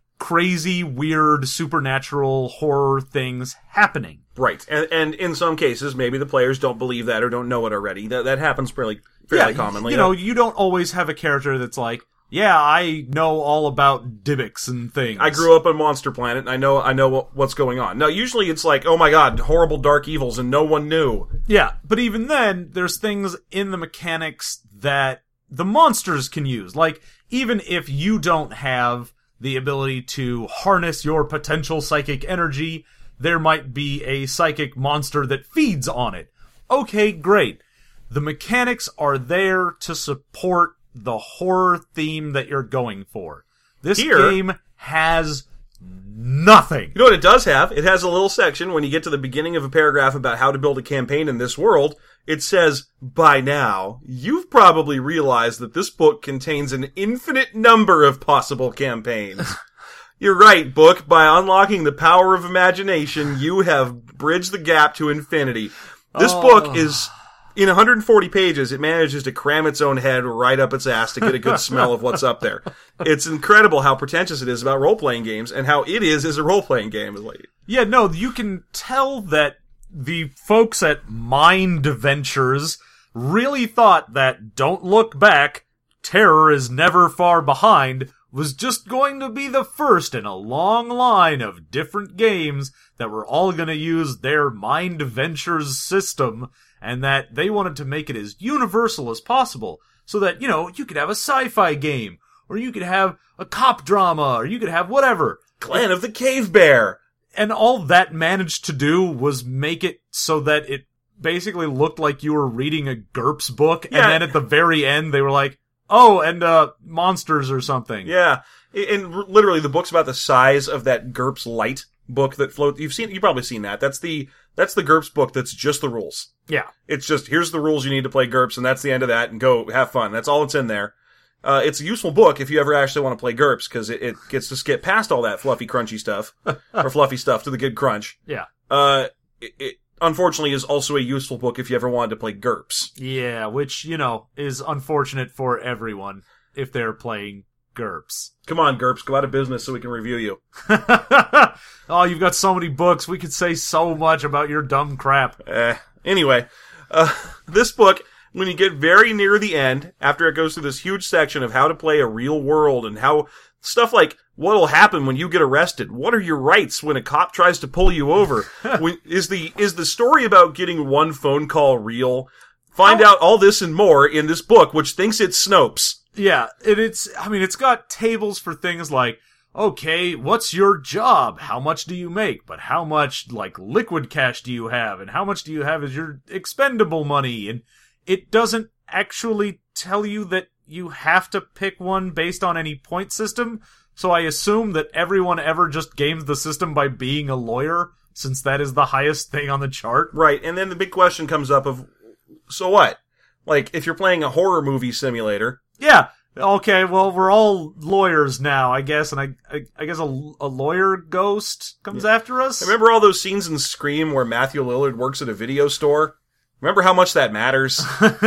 [SPEAKER 2] crazy, weird, supernatural horror things happening.
[SPEAKER 1] Right. And in some cases, maybe the players don't believe that or don't know it already. That happens fairly commonly.
[SPEAKER 2] You know, you don't always have a character that's like, yeah, I know all about Dybbuk and things.
[SPEAKER 1] I grew up on Monster Planet, and I know what's going on. Now, usually it's like, oh my god, horrible dark evils, and no one knew.
[SPEAKER 2] Yeah, but even then, there's things in the mechanics that the monsters can use. Like, even if you don't have the ability to harness your potential psychic energy, there might be a psychic monster that feeds on it. Okay, great. The mechanics are there to support the horror theme that you're going for. This game has nothing.
[SPEAKER 1] You know what it does have? It has a little section when you get to the beginning of a paragraph about how to build a campaign in this world. It says, by now, you've probably realized that this book contains an infinite number of possible campaigns. You're right, book. By unlocking the power of imagination, you have bridged the gap to infinity. This book is, in 140 pages, it manages to cram its own head right up its ass to get a good smell of what's up there. It's incredible how pretentious it is about role-playing games and how it is a role-playing game.
[SPEAKER 2] Yeah, no, you can tell that the folks at Mind Ventures really thought that Don't Look Back, Terror is Never Far Behind, was just going to be the first in a long line of different games that were all going to use their Mind Ventures system, and that they wanted to make it as universal as possible, so that, you know, you could have a sci-fi game, or you could have a cop drama, or you could have whatever.
[SPEAKER 1] Clan of the Cave Bear!
[SPEAKER 2] And all that managed to do was make it so that it basically looked like you were reading a GURPS book, and then at the very end they were like, oh, and monsters or something.
[SPEAKER 1] Yeah, and literally the book's about the size of that GURPS Lite book that floats. You've probably seen that. That's the GURPS book that's just the rules.
[SPEAKER 2] Yeah.
[SPEAKER 1] It's just, here's the rules you need to play GURPS, and that's the end of that, and go have fun. That's all that's in there. It's a useful book if you ever actually want to play GURPS, because it gets to skip past all that fluffy, crunchy stuff, or fluffy stuff to the good crunch.
[SPEAKER 2] Yeah.
[SPEAKER 1] It unfortunately is also a useful book if you ever wanted to play GURPS.
[SPEAKER 2] Yeah, which, you know, is unfortunate for everyone if they're playing GURPS.
[SPEAKER 1] Come on, GURPS, go out of business so we can review you.
[SPEAKER 2] Oh, you've got so many books. We could say so much about your dumb crap.
[SPEAKER 1] Anyway, this book, when you get very near the end, after it goes through this huge section of how to play a real world and how stuff like what'll happen when you get arrested, what are your rights when a cop tries to pull you over, is the story about getting one phone call real? Find out all this and more in this book, which thinks it's Snopes.
[SPEAKER 2] Yeah, it's got tables for things like, okay, what's your job? How much do you make? But how much, like, liquid cash do you have? And how much do you have as your expendable money? And it doesn't actually tell you that you have to pick one based on any point system, so I assume that everyone ever just games the system by being a lawyer, since that is the highest thing on the chart.
[SPEAKER 1] Right, and then the big question comes up of, so what? Like, if you're playing a horror movie simulator...
[SPEAKER 2] Yeah, okay, well, we're all lawyers now, I guess, and I guess a lawyer ghost comes after us?
[SPEAKER 1] Remember all those scenes in Scream where Matthew Lillard works at a video store? Remember how much that matters?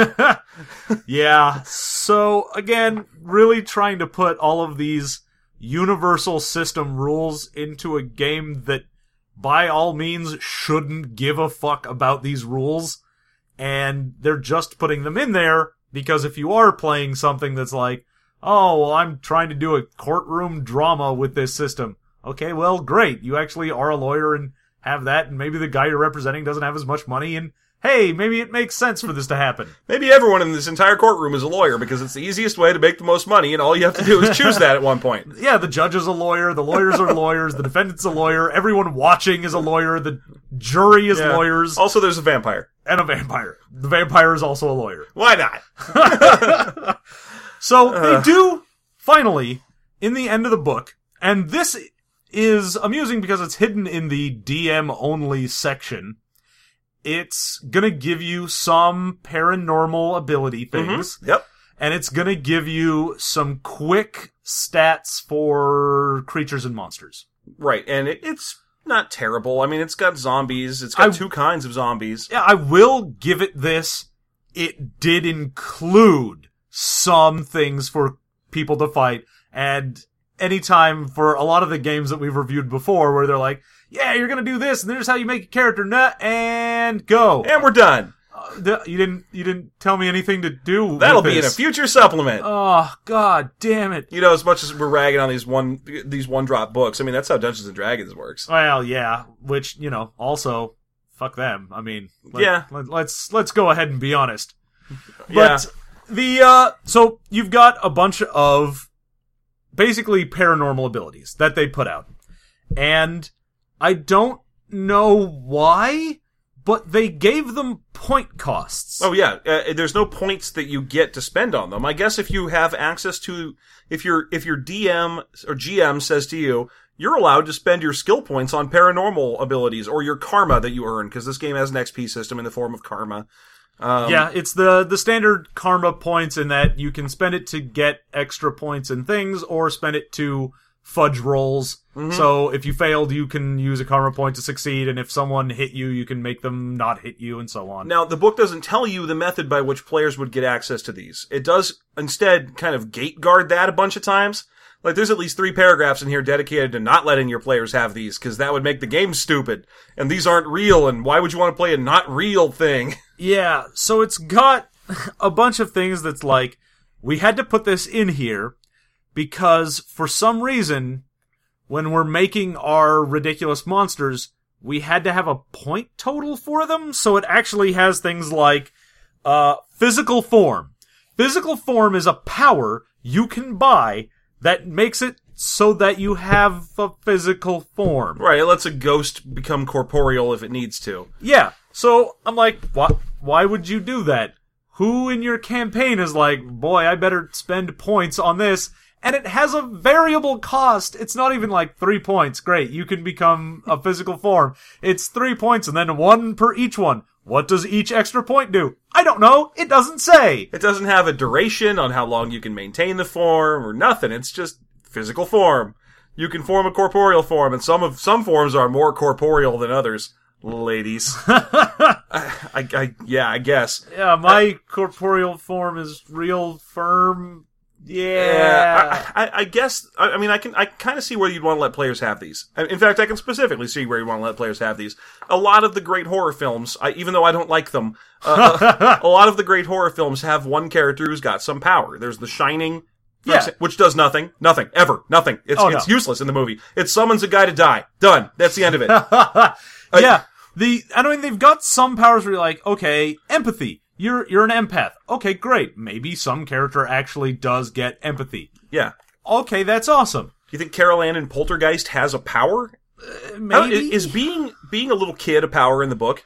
[SPEAKER 2] Yeah. So, again, really trying to put all of these universal system rules into a game that, by all means, shouldn't give a fuck about these rules. And they're just putting them in there because if you are playing something that's like, oh, well, I'm trying to do a courtroom drama with this system. Okay, well, great. You actually are a lawyer and have that, and maybe the guy you're representing doesn't have as much money, and hey, maybe it makes sense for this to happen.
[SPEAKER 1] Maybe everyone in this entire courtroom is a lawyer because it's the easiest way to make the most money, and all you have to do is choose that at one point.
[SPEAKER 2] Yeah, the judge is a lawyer, the lawyers are lawyers, the defendant's a lawyer, everyone watching is a lawyer, the jury is lawyers.
[SPEAKER 1] Also, there's a vampire.
[SPEAKER 2] And a vampire. The vampire is also a lawyer.
[SPEAKER 1] Why not?
[SPEAKER 2] So, they do, finally, in the end of the book, And this is amusing because it's hidden in the DM-only section. It's gonna give you some paranormal ability things.
[SPEAKER 1] Mm-hmm. Yep.
[SPEAKER 2] And it's gonna give you some quick stats for creatures and monsters.
[SPEAKER 1] Right, and it's not terrible. I mean, it's got zombies. It's got two kinds of zombies.
[SPEAKER 2] Yeah, I will give it this. It did include some things for people to fight, and anytime for a lot of the games that we've reviewed before where they're like, yeah, you're gonna do this, and here's how you make a character, and go.
[SPEAKER 1] And we're done.
[SPEAKER 2] You didn't tell me anything to do
[SPEAKER 1] That'll
[SPEAKER 2] with
[SPEAKER 1] be in a
[SPEAKER 2] this.
[SPEAKER 1] future supplement.
[SPEAKER 2] Oh, god damn it.
[SPEAKER 1] You know, as much as we're ragging on these one-drop books, I mean, that's how Dungeons & Dragons works.
[SPEAKER 2] Well, yeah, which, also, fuck them. I mean,
[SPEAKER 1] Yeah.
[SPEAKER 2] let's go ahead and be honest.
[SPEAKER 1] Yeah.
[SPEAKER 2] But, so you've got a bunch of basically paranormal abilities that they put out. And I don't know why, but they gave them point costs.
[SPEAKER 1] Oh yeah, there's no points that you get to spend on them. I guess if you have access to, if your DM or GM says to you, you're allowed to spend your skill points on paranormal abilities or your karma that you earn, because this game has an XP system in the form of karma.
[SPEAKER 2] Yeah, it's the standard karma points in that you can spend it to get extra points and things, or spend it to fudge rolls. Mm-hmm. So if you failed, you can use a karma point to succeed, and if someone hit you, you can make them not hit you, and so on.
[SPEAKER 1] Now, the book doesn't tell you the method by which players would get access to these. It does instead kind of gate guard that a bunch of times. Like, there's at least 3 paragraphs in here dedicated to not letting your players have these, because that would make the game stupid. And these aren't real, and why would you want to play a not real thing?
[SPEAKER 2] Yeah, so it's got a bunch of things that's like, we had to put this in here, because for some reason, when we're making our ridiculous monsters, we had to have a point total for them, so it actually has things like, physical form. Physical form is a power you can buy that makes it so that you have a physical form.
[SPEAKER 1] Right, it lets a ghost become corporeal if it needs to.
[SPEAKER 2] Yeah, so I'm like, why would you do that? Who in your campaign is like, boy, I better spend points on this? And it has a variable cost. It's not even like 3 points. Great, you can become a physical form. It's 3 points and then 1 per each one. What does each extra point do? I don't know. It doesn't say.
[SPEAKER 1] It doesn't have a duration on how long you can maintain the form or nothing. It's just physical form. You can form a corporeal form, and some forms are more corporeal than others. Ladies. I guess.
[SPEAKER 2] Yeah, my corporeal form is real firm. Yeah.
[SPEAKER 1] I guess, I mean, I kind of see where you'd want to let players have these. In fact, I can specifically see where you want to let players have these. A lot of the great horror films, even though I don't like them, a lot of the great horror films have one character who's got some power. There's The Shining, which does nothing, ever, nothing. It's useless in the movie. It summons a guy to die. Done. That's the end of it.
[SPEAKER 2] Yeah. They've got some powers where you're like, okay, empathy. You're an empath. Okay, great. Maybe some character actually does get empathy.
[SPEAKER 1] Yeah.
[SPEAKER 2] Okay, that's awesome.
[SPEAKER 1] Do you think Carol Ann in Poltergeist has a power?
[SPEAKER 2] Maybe.
[SPEAKER 1] Is being a little kid a power in the book?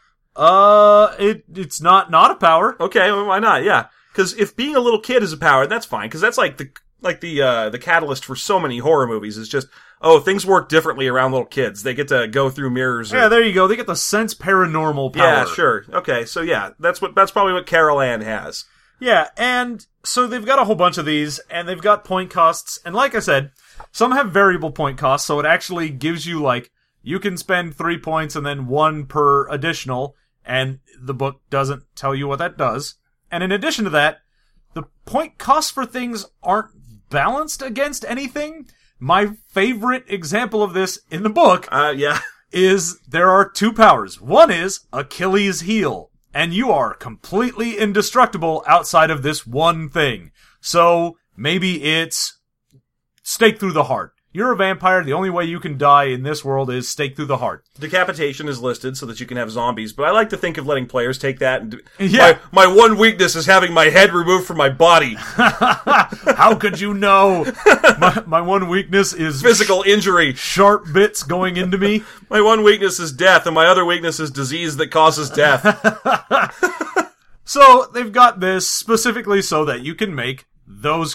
[SPEAKER 2] It's not a power.
[SPEAKER 1] Okay, well, why not? Yeah. Because if being a little kid is a power, that's fine. Because that's like the catalyst for so many horror movies is just, things work differently around little kids. They get to go through mirrors.
[SPEAKER 2] Yeah, there you go. They get the sense paranormal power.
[SPEAKER 1] Yeah, sure. Okay, so yeah, that's probably what Carol Ann has.
[SPEAKER 2] Yeah, and so they've got a whole bunch of these, and they've got point costs, and like I said, some have variable point costs, so it actually gives you, like, you can spend 3 points and then 1 per additional, and the book doesn't tell you what that does. And in addition to that, the point costs for things aren't balanced against anything. My favorite example of this in the book is there are 2 powers. One is Achilles' heel, and you are completely indestructible outside of this one thing. So maybe it's stake through the heart. You're a vampire. The only way you can die in this world is stake through the heart.
[SPEAKER 1] Decapitation is listed so that you can have zombies, but I like to think of letting players take that and
[SPEAKER 2] Yeah.
[SPEAKER 1] My one weakness is having my head removed from my body.
[SPEAKER 2] How could you know? My one weakness is
[SPEAKER 1] Physical injury.
[SPEAKER 2] sharp bits going into me.
[SPEAKER 1] My one weakness is death, and my other weakness is disease that causes death.
[SPEAKER 2] So they've got this specifically so that you can make those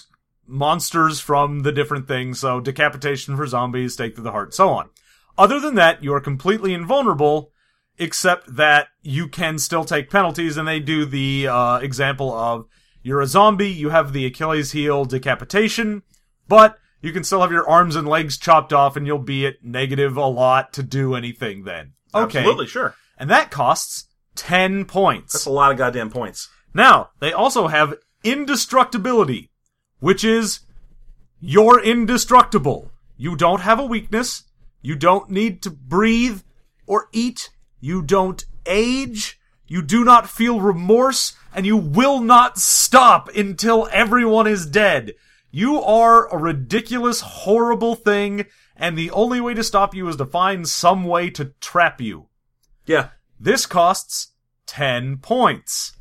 [SPEAKER 2] monsters from the different things, so decapitation for zombies, stake to the heart, so on. Other than that, you are completely invulnerable, except that you can still take penalties, and they do the example of, you're a zombie, you have the Achilles heel decapitation, but you can still have your arms and legs chopped off, and you'll be at negative a lot to do anything then. Okay.
[SPEAKER 1] Absolutely, sure.
[SPEAKER 2] And that costs 10 points.
[SPEAKER 1] That's a lot of goddamn points.
[SPEAKER 2] Now, they also have indestructibility, which is, you're indestructible. You don't have a weakness, you don't need to breathe or eat, you don't age, you do not feel remorse, and you will not stop until everyone is dead. You are a ridiculous, horrible thing, and the only way to stop you is to find some way to trap you.
[SPEAKER 1] Yeah.
[SPEAKER 2] This costs 10 points.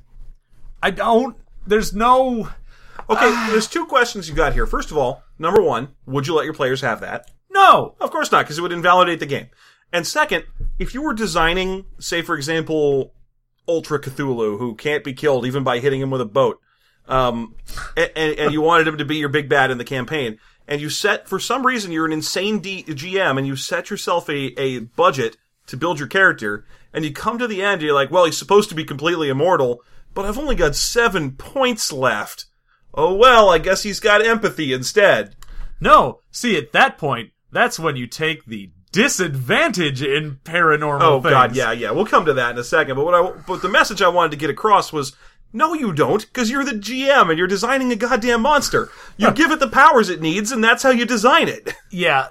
[SPEAKER 2] There's no...
[SPEAKER 1] Okay, there's two questions you got here. First of all, number one, would you let your players have that?
[SPEAKER 2] No!
[SPEAKER 1] Of course not, because it would invalidate the game. And second, if you were designing, say for example, Ultra Cthulhu, who can't be killed even by hitting him with a boat, and you wanted him to be your big bad in the campaign, and you set, for some reason, you're an insane GM, and you set yourself a budget to build your character, and you come to the end, and you're like, well, he's supposed to be completely immortal, but I've only got 7 points left. Oh well, I guess he's got empathy instead.
[SPEAKER 2] No, see, at that point, that's when you take the disadvantage in paranormal things.
[SPEAKER 1] Oh god, yeah, we'll come to that in a second, but the message I wanted to get across was, no you don't, because you're the GM and you're designing a goddamn monster. You give it the powers it needs, and that's how you design it.
[SPEAKER 2] Yeah,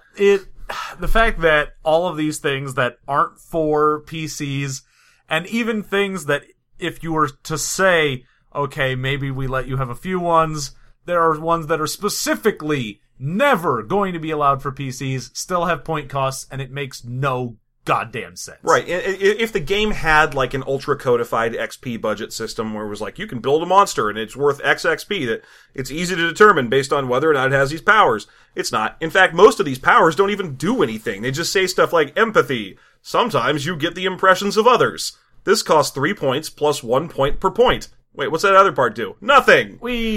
[SPEAKER 2] the fact that all of these things that aren't for PCs, and even things that if you were to say, okay, maybe we let you have a few ones, there are ones that are specifically never going to be allowed for PCs, still have point costs, and it makes no goddamn sense.
[SPEAKER 1] Right. If the game had like an ultra codified XP budget system where it was like, you can build a monster and it's worth X XP, that it's easy to determine based on whether or not it has these powers. It's not. In fact, most of these powers don't even do anything. They just say stuff like empathy. Sometimes you get the impressions of others. This costs 3 points plus 1 point per point. Wait, what's that other part do? Nothing!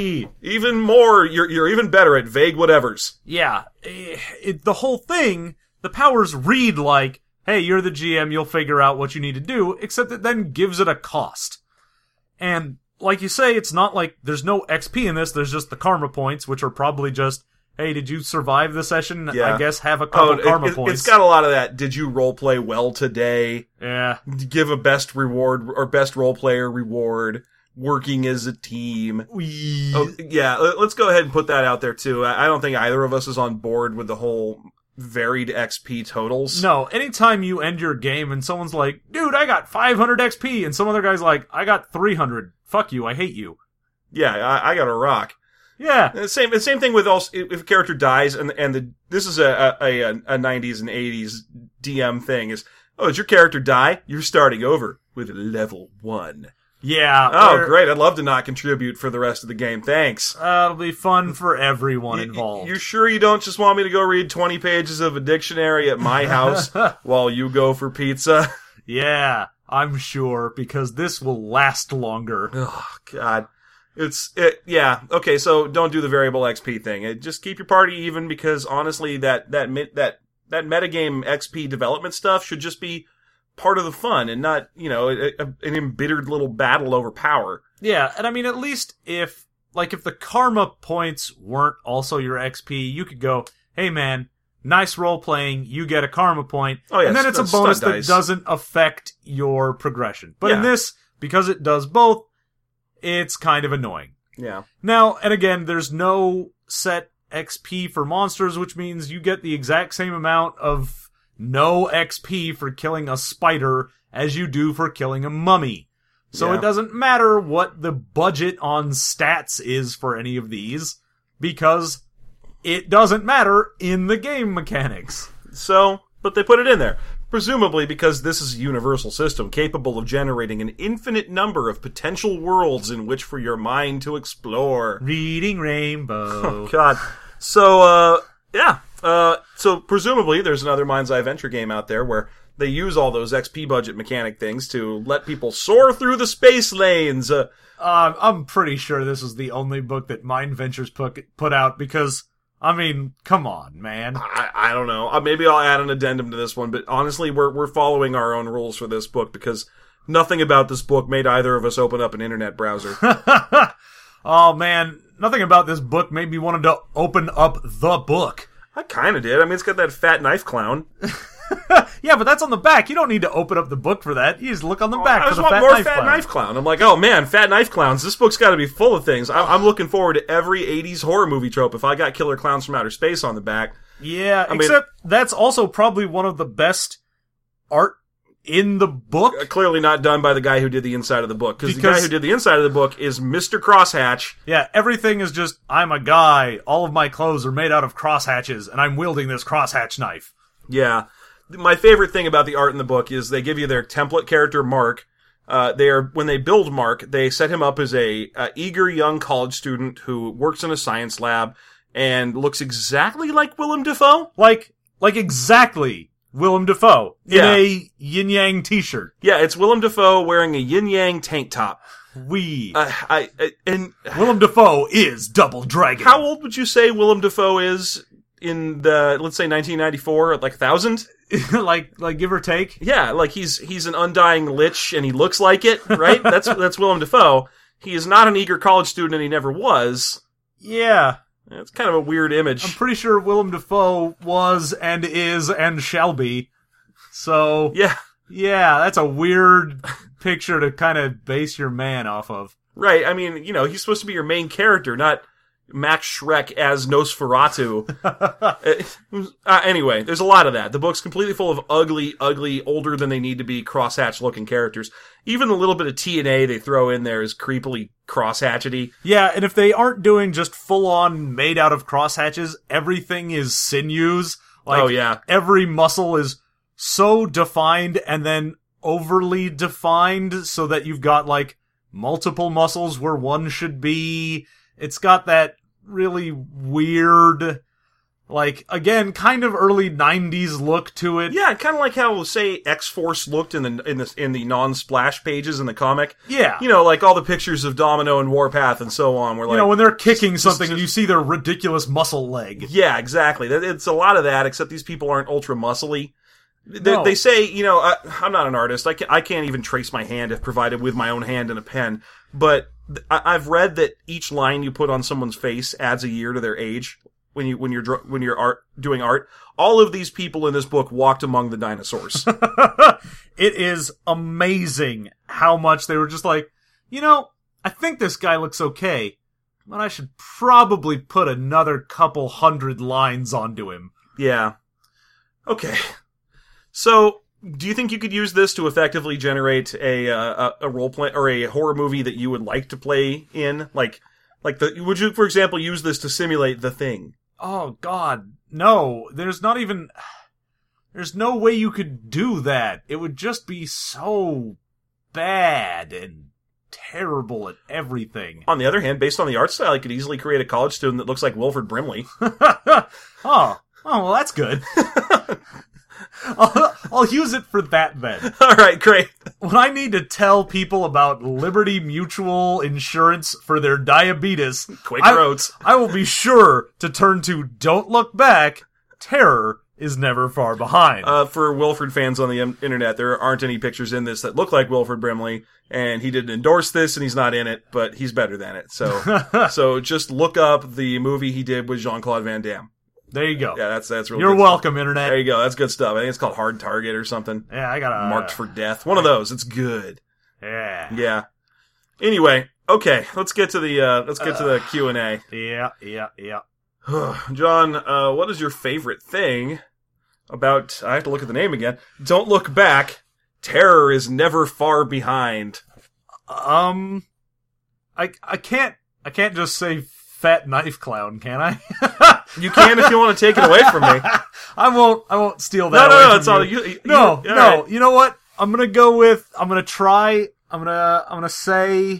[SPEAKER 1] Even more, you're even better at vague whatevers.
[SPEAKER 2] Yeah. The whole thing, the powers read like, hey, you're the GM, you'll figure out what you need to do, except it then gives it a cost. And, like you say, it's not like there's no XP in this, there's just the karma points, which are probably just, hey, did you survive the session?
[SPEAKER 1] Yeah.
[SPEAKER 2] I guess have a couple karma points.
[SPEAKER 1] It's got a lot of that, did you roleplay well today?
[SPEAKER 2] Yeah.
[SPEAKER 1] Give a best reward, or best roleplayer reward. Working as a team. Oh, yeah, let's go ahead and put that out there too. I don't think either of us is on board with the whole varied XP totals.
[SPEAKER 2] No, anytime you end your game and someone's like, dude, I got 500 XP, and some other guy's like, I got 300. Fuck you, I hate you.
[SPEAKER 1] Yeah, I got a rock.
[SPEAKER 2] Yeah.
[SPEAKER 1] The same thing with also, if a character dies, this is a 90s and 80s DM thing, is, does your character die? You're starting over with level 1.
[SPEAKER 2] Yeah.
[SPEAKER 1] Oh, great. I'd love to not contribute for the rest of the game. Thanks.
[SPEAKER 2] It'll be fun for everyone involved.
[SPEAKER 1] You sure you don't just want me to go read 20 pages of a dictionary at my house while you go for pizza?
[SPEAKER 2] Yeah, I'm sure, because this will last longer.
[SPEAKER 1] Oh, God. Yeah. Okay, so don't do the variable XP thing. Just keep your party even, because honestly, that metagame XP development stuff should just be part of the fun and not, an embittered little battle over power.
[SPEAKER 2] Yeah, and I mean, at least if the karma points weren't also your XP, you could go, hey man, nice role playing, you get a karma point, and then it's a bonus that doesn't affect your progression. But in this, because it does both, it's kind of annoying.
[SPEAKER 1] Yeah.
[SPEAKER 2] Now, and again, there's no set XP for monsters, which means you get the exact same amount of no XP for killing a spider as you do for killing a mummy. So it doesn't matter what the budget on stats is for any of these, because it doesn't matter in the game mechanics.
[SPEAKER 1] So, but they put it in there. Presumably because this is a universal system capable of generating an infinite number of potential worlds in which for your mind to explore.
[SPEAKER 2] Reading Rainbow.
[SPEAKER 1] Oh, God. So, so presumably there's another Mind's Eye Venture game out there where they use all those XP budget mechanic things to let people soar through the space lanes.
[SPEAKER 2] I'm pretty sure this is the only book that Mind Ventures put out because, I mean, come on, man.
[SPEAKER 1] I don't know. Maybe I'll add an addendum to this one, but honestly, we're following our own rules for this book because nothing about this book made either of us open up an internet browser.
[SPEAKER 2] Oh, man. Nothing about this book made me want to open up the book.
[SPEAKER 1] I kind of did. I mean, it's got that fat knife clown.
[SPEAKER 2] Yeah, but that's on the back. You don't need to open up the book for that. You just look on the back
[SPEAKER 1] I
[SPEAKER 2] for
[SPEAKER 1] just
[SPEAKER 2] the
[SPEAKER 1] want
[SPEAKER 2] fat
[SPEAKER 1] more
[SPEAKER 2] knife
[SPEAKER 1] fat
[SPEAKER 2] clown.
[SPEAKER 1] knife clown. I'm like, oh man, fat knife clowns. This book's got to be full of things. I'm looking forward to every 80s horror movie trope if I got Killer Clowns from Outer Space on the back.
[SPEAKER 2] Yeah, except that's also probably one of the best art in the book.
[SPEAKER 1] Clearly not done by the guy who did the inside of the book, because the guy who did the inside of the book is Mr. Crosshatch.
[SPEAKER 2] Yeah, everything is just, I'm a guy, all of my clothes are made out of crosshatches, and I'm wielding this crosshatch knife.
[SPEAKER 1] Yeah. My favorite thing about the art in the book is they give you their template character, Mark. When they build Mark, they set him up as a eager young college student who works in a science lab and looks exactly like Willem Dafoe.
[SPEAKER 2] Like exactly Willem Dafoe in a yin-yang t-shirt.
[SPEAKER 1] Yeah, it's Willem Dafoe wearing a yin-yang tank top.
[SPEAKER 2] Willem Dafoe is Double Dragon.
[SPEAKER 1] How old would you say Willem Dafoe is in the, let's say, 1994, like 1,000?
[SPEAKER 2] like give or take?
[SPEAKER 1] Yeah, like he's an undying lich and he looks like it, right? That's Willem Dafoe. He is not an eager college student and he never was.
[SPEAKER 2] Yeah.
[SPEAKER 1] It's kind of a weird image.
[SPEAKER 2] I'm pretty sure Willem Dafoe was and is and shall be. So, yeah, that's a weird picture to kind of base your man off of.
[SPEAKER 1] Right, I mean, he's supposed to be your main character, not Max Schreck as Nosferatu. Anyway, there's a lot of that. The book's completely full of ugly, older than they need to be, crosshatch-looking characters. Even a little bit of TNA they throw in there is creepily crosshatchety.
[SPEAKER 2] Yeah, and if they aren't doing just full-on made out of crosshatches, everything is sinews. Like,
[SPEAKER 1] oh, yeah.
[SPEAKER 2] Every muscle is so defined and then overly defined so that you've got, like, multiple muscles where one should be. It's got that really weird, like, again, kind of early 90s look to it.
[SPEAKER 1] Yeah, kind of like how, say, X-Force looked in the non-splash pages in the comic.
[SPEAKER 2] Yeah.
[SPEAKER 1] Like all the pictures of Domino and Warpath and so on. Where, like,
[SPEAKER 2] when they're kicking something and you see their ridiculous muscle leg.
[SPEAKER 1] Yeah, exactly. It's a lot of that, except these people aren't ultra muscly.
[SPEAKER 2] No.
[SPEAKER 1] They say, I'm not an artist. I can't even trace my hand if provided with my own hand and a pen. But I've read that each line you put on someone's face adds a year to their age when you're doing art. All of these people in this book walked among the dinosaurs.
[SPEAKER 2] It is amazing how much they were just like, I think this guy looks okay, but I should probably put another couple hundred lines onto him.
[SPEAKER 1] Yeah. Okay. So, do you think you could use this to effectively generate a role play or a horror movie that you would like to play in? Would you, for example, use this to simulate The Thing?
[SPEAKER 2] Oh God, no. There's no way you could do that. It would just be so bad and terrible at everything.
[SPEAKER 1] On the other hand, based on the art style, I could easily create a college student that looks like Wilford Brimley.
[SPEAKER 2] Oh, well, that's good. I'll use it for that then.
[SPEAKER 1] Alright, great.
[SPEAKER 2] When I need to tell people about Liberty Mutual Insurance for their diabetes,
[SPEAKER 1] Quaker Oats,
[SPEAKER 2] I will be sure to turn to Don't Look Back. Terror is never far behind.
[SPEAKER 1] For Wilford fans on the internet, there aren't any pictures in this that look like Wilford Brimley, and he didn't endorse this, and he's not in it, but he's better than it. So just look up the movie he did with Jean-Claude Van Damme.
[SPEAKER 2] There you go.
[SPEAKER 1] Yeah, that's really
[SPEAKER 2] You're
[SPEAKER 1] good
[SPEAKER 2] welcome,
[SPEAKER 1] stuff.
[SPEAKER 2] Internet.
[SPEAKER 1] There you go. That's good stuff. I think it's called Hard Target or something.
[SPEAKER 2] Yeah, I got
[SPEAKER 1] Marked for Death. One of those. It's good.
[SPEAKER 2] Yeah.
[SPEAKER 1] Yeah. Anyway, okay. Let's get to the Q&A.
[SPEAKER 2] Yeah.
[SPEAKER 1] John, what is your favorite thing about, I have to look at the name again, Don't Look Back, Terror is Never Far Behind?
[SPEAKER 2] I can't just say fat knife clown, can I?
[SPEAKER 1] You can if you want to take it away from me.
[SPEAKER 2] I won't steal that.
[SPEAKER 1] No, it's all you.
[SPEAKER 2] No.
[SPEAKER 1] Right.
[SPEAKER 2] You know what? I'm gonna say,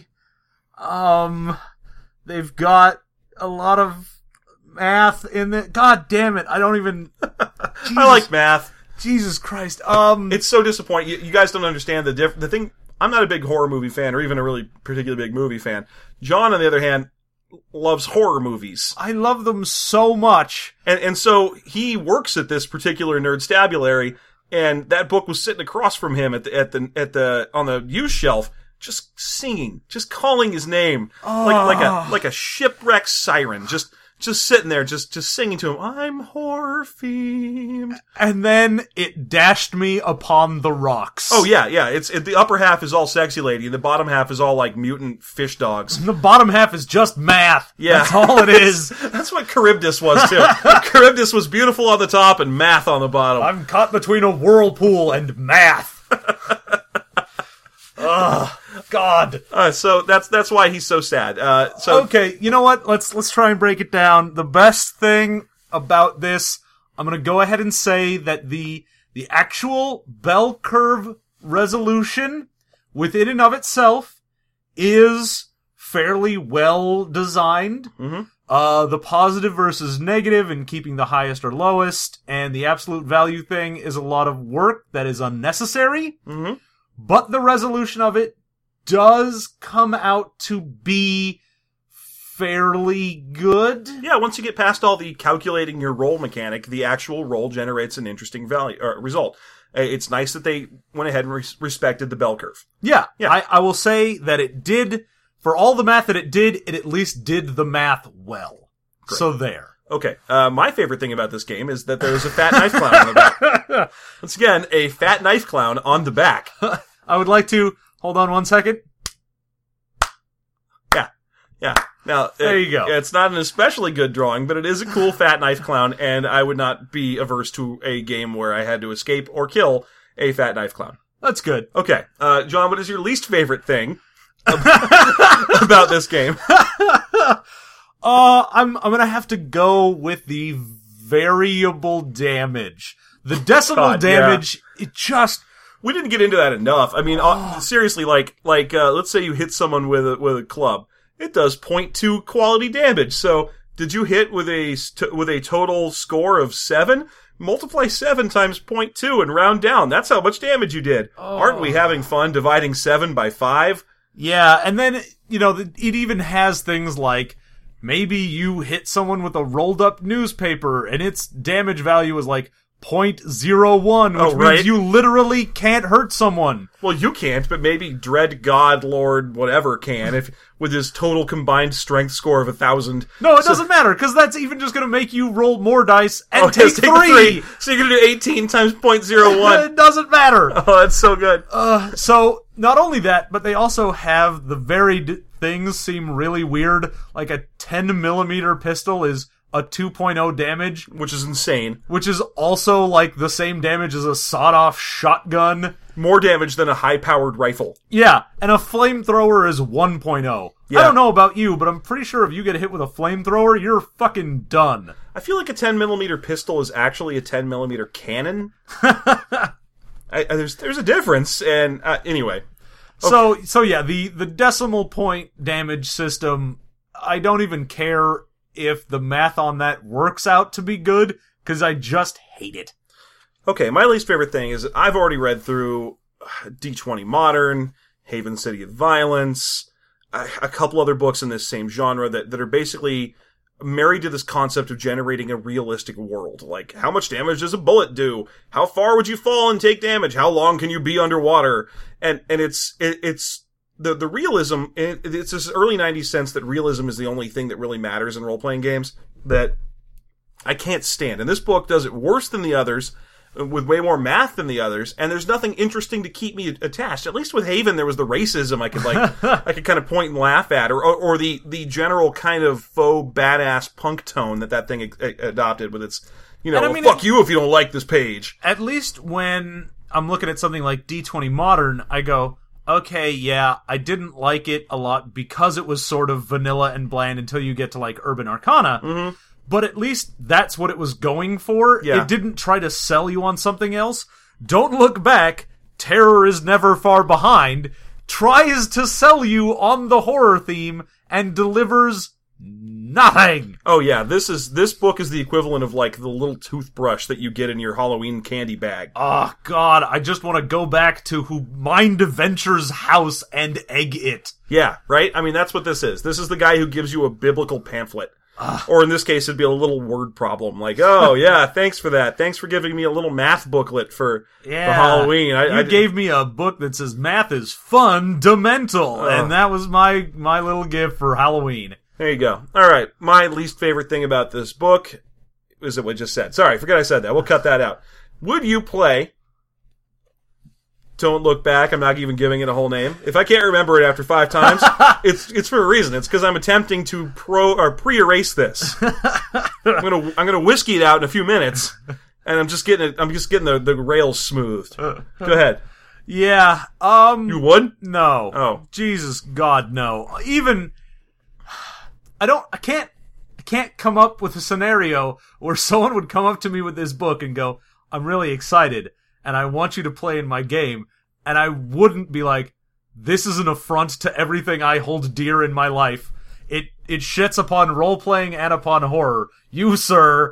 [SPEAKER 2] they've got a lot of math in it. God damn it! I don't even.
[SPEAKER 1] I like math.
[SPEAKER 2] Jesus Christ.
[SPEAKER 1] It's so disappointing. You guys don't understand the thing. I'm not a big horror movie fan, or even a really particularly big movie fan. John, on the other hand, loves horror movies.
[SPEAKER 2] I love them so much.
[SPEAKER 1] And so he works at this particular Nerdstabulary, and that book was sitting across from him on the used shelf, just singing, just calling his name, like a shipwrecked siren, just sitting there, just singing to him. I'm horror themed.
[SPEAKER 2] And then it dashed me upon the rocks.
[SPEAKER 1] Oh yeah. The upper half is all sexy lady, and the bottom half is all like mutant fish dogs.
[SPEAKER 2] The bottom half is just math.
[SPEAKER 1] Yeah,
[SPEAKER 2] that's all it is.
[SPEAKER 1] That's what Charybdis was too. Charybdis was beautiful on the top and math on the bottom.
[SPEAKER 2] I'm caught between a whirlpool and math. Ugh. God.
[SPEAKER 1] So that's why he's so sad.
[SPEAKER 2] Okay, you know what? Let's try and break it down. The best thing about this, I'm gonna go ahead and say that the actual bell curve resolution within and of itself is fairly well designed.
[SPEAKER 1] Mm-hmm.
[SPEAKER 2] The positive versus negative and keeping the highest or lowest, and the absolute value thing is a lot of work that is unnecessary.
[SPEAKER 1] Mm-hmm.
[SPEAKER 2] But the resolution of it does come out to be fairly good.
[SPEAKER 1] Yeah, once you get past all the calculating your roll mechanic, the actual roll generates an interesting result. It's nice that they went ahead and respected the bell curve.
[SPEAKER 2] Yeah. I will say that it did, for all the math that it at least did the math well. Great. So there.
[SPEAKER 1] Okay, my favorite thing about this game is that there's a fat knife clown on the back. Once again, a fat knife clown on the back.
[SPEAKER 2] I would like to... Hold on 1 second.
[SPEAKER 1] Yeah. Now,
[SPEAKER 2] there you go.
[SPEAKER 1] It's not an especially good drawing, but it is a cool fat knife clown, and I would not be averse to a game where I had to escape or kill a fat knife clown.
[SPEAKER 2] That's good.
[SPEAKER 1] Okay. John, what is your least favorite thing about this game?
[SPEAKER 2] I'm gonna have to go with the variable damage. The decimal damage, it just...
[SPEAKER 1] We didn't get into that enough. I mean, seriously, like, let's say you hit someone with a club. It does 0.2 quality damage. So, did you hit with a total score of 7? Multiply 7 times 0.2 and round down. That's how much damage you did. Aren't we having fun dividing 7 by 5?
[SPEAKER 2] Yeah, and then, it even has things like, maybe you hit someone with a rolled up newspaper and its damage value is like 0.01, which means you literally can't hurt someone.
[SPEAKER 1] Well, you can't, but maybe Dread God Lord whatever can, if with his total combined strength score of 1,000.
[SPEAKER 2] No, it doesn't matter, because that's even just going to make you roll more dice and take 3.
[SPEAKER 1] So you're going to do 18 times 0.01.
[SPEAKER 2] It doesn't matter.
[SPEAKER 1] Oh, that's so good.
[SPEAKER 2] So, not only that, but they also have the varied things seem really weird. Like a 10mm pistol is a 2.0 damage.
[SPEAKER 1] Which is insane.
[SPEAKER 2] Which is also like the same damage as a sawed-off shotgun.
[SPEAKER 1] More damage than a high-powered rifle.
[SPEAKER 2] Yeah, and a flamethrower is 1.0. Yeah. I don't know about you, but I'm pretty sure if you get hit with a flamethrower, you're fucking done.
[SPEAKER 1] I feel like a 10mm pistol is actually a 10mm cannon. There's a difference, and anyway.
[SPEAKER 2] Okay. So yeah, the decimal point damage system, I don't even care if the math on that works out to be good, because I just hate it.
[SPEAKER 1] Okay, my least favorite thing is I've already read through D20 Modern, Haven City of Violence, a couple other books in this same genre that are basically married to this concept of generating a realistic world. Like, how much damage does a bullet do? How far would you fall and take damage? How long can you be underwater? And it's the realism, it's this early 90s sense that realism is the only thing that really matters in role-playing games that I can't stand. And this book does it worse than the others, with way more math than the others, and there's nothing interesting to keep me attached. At least with Haven, there was the racism I could kind of point and laugh at, or the general kind of faux badass punk tone that thing adopted with its, fuck you if you don't like this page.
[SPEAKER 2] At least when I'm looking at something like D20 Modern, I go, okay, yeah, I didn't like it a lot because it was sort of vanilla and bland until you get to, like, Urban Arcana.
[SPEAKER 1] Mm-hmm.
[SPEAKER 2] But at least that's what it was going for.
[SPEAKER 1] Yeah.
[SPEAKER 2] It didn't try to sell you on something else. Don't Look Back, Terror is Never Far Behind, tries to sell you on the horror theme and delivers nothing.
[SPEAKER 1] Oh yeah, this book is the equivalent of like the little toothbrush that you get in your Halloween candy bag.
[SPEAKER 2] Oh God, I just want to go back to Mind Adventure's house and egg it.
[SPEAKER 1] Yeah, right? I mean, that's what this is. This is the guy who gives you a biblical pamphlet. Or in this case, it'd be a little word problem. Like, oh, yeah, thanks for that. Thanks for giving me a little math booklet for Halloween.
[SPEAKER 2] You gave me a book that says math is fundamental. And that was my little gift for Halloween.
[SPEAKER 1] There you go. All right. My least favorite thing about this book is what I just said. Sorry, forget I said that. We'll cut that out. Would you play Don't Look Back? I'm not even giving it a whole name. If I can't remember it after 5 times, it's for a reason. It's because I'm attempting to pre-erase this. I'm gonna whiskey it out in a few minutes, and I'm just getting the rails smoothed. Go ahead.
[SPEAKER 2] Yeah.
[SPEAKER 1] You would?
[SPEAKER 2] No.
[SPEAKER 1] Oh.
[SPEAKER 2] Jesus God, no. Even I can't come up with a scenario where someone would come up to me with this book and go, I'm really excited, and I want you to play in my game, and I wouldn't be like, this is an affront to everything I hold dear in my life. It shits upon role-playing and upon horror. You, sir,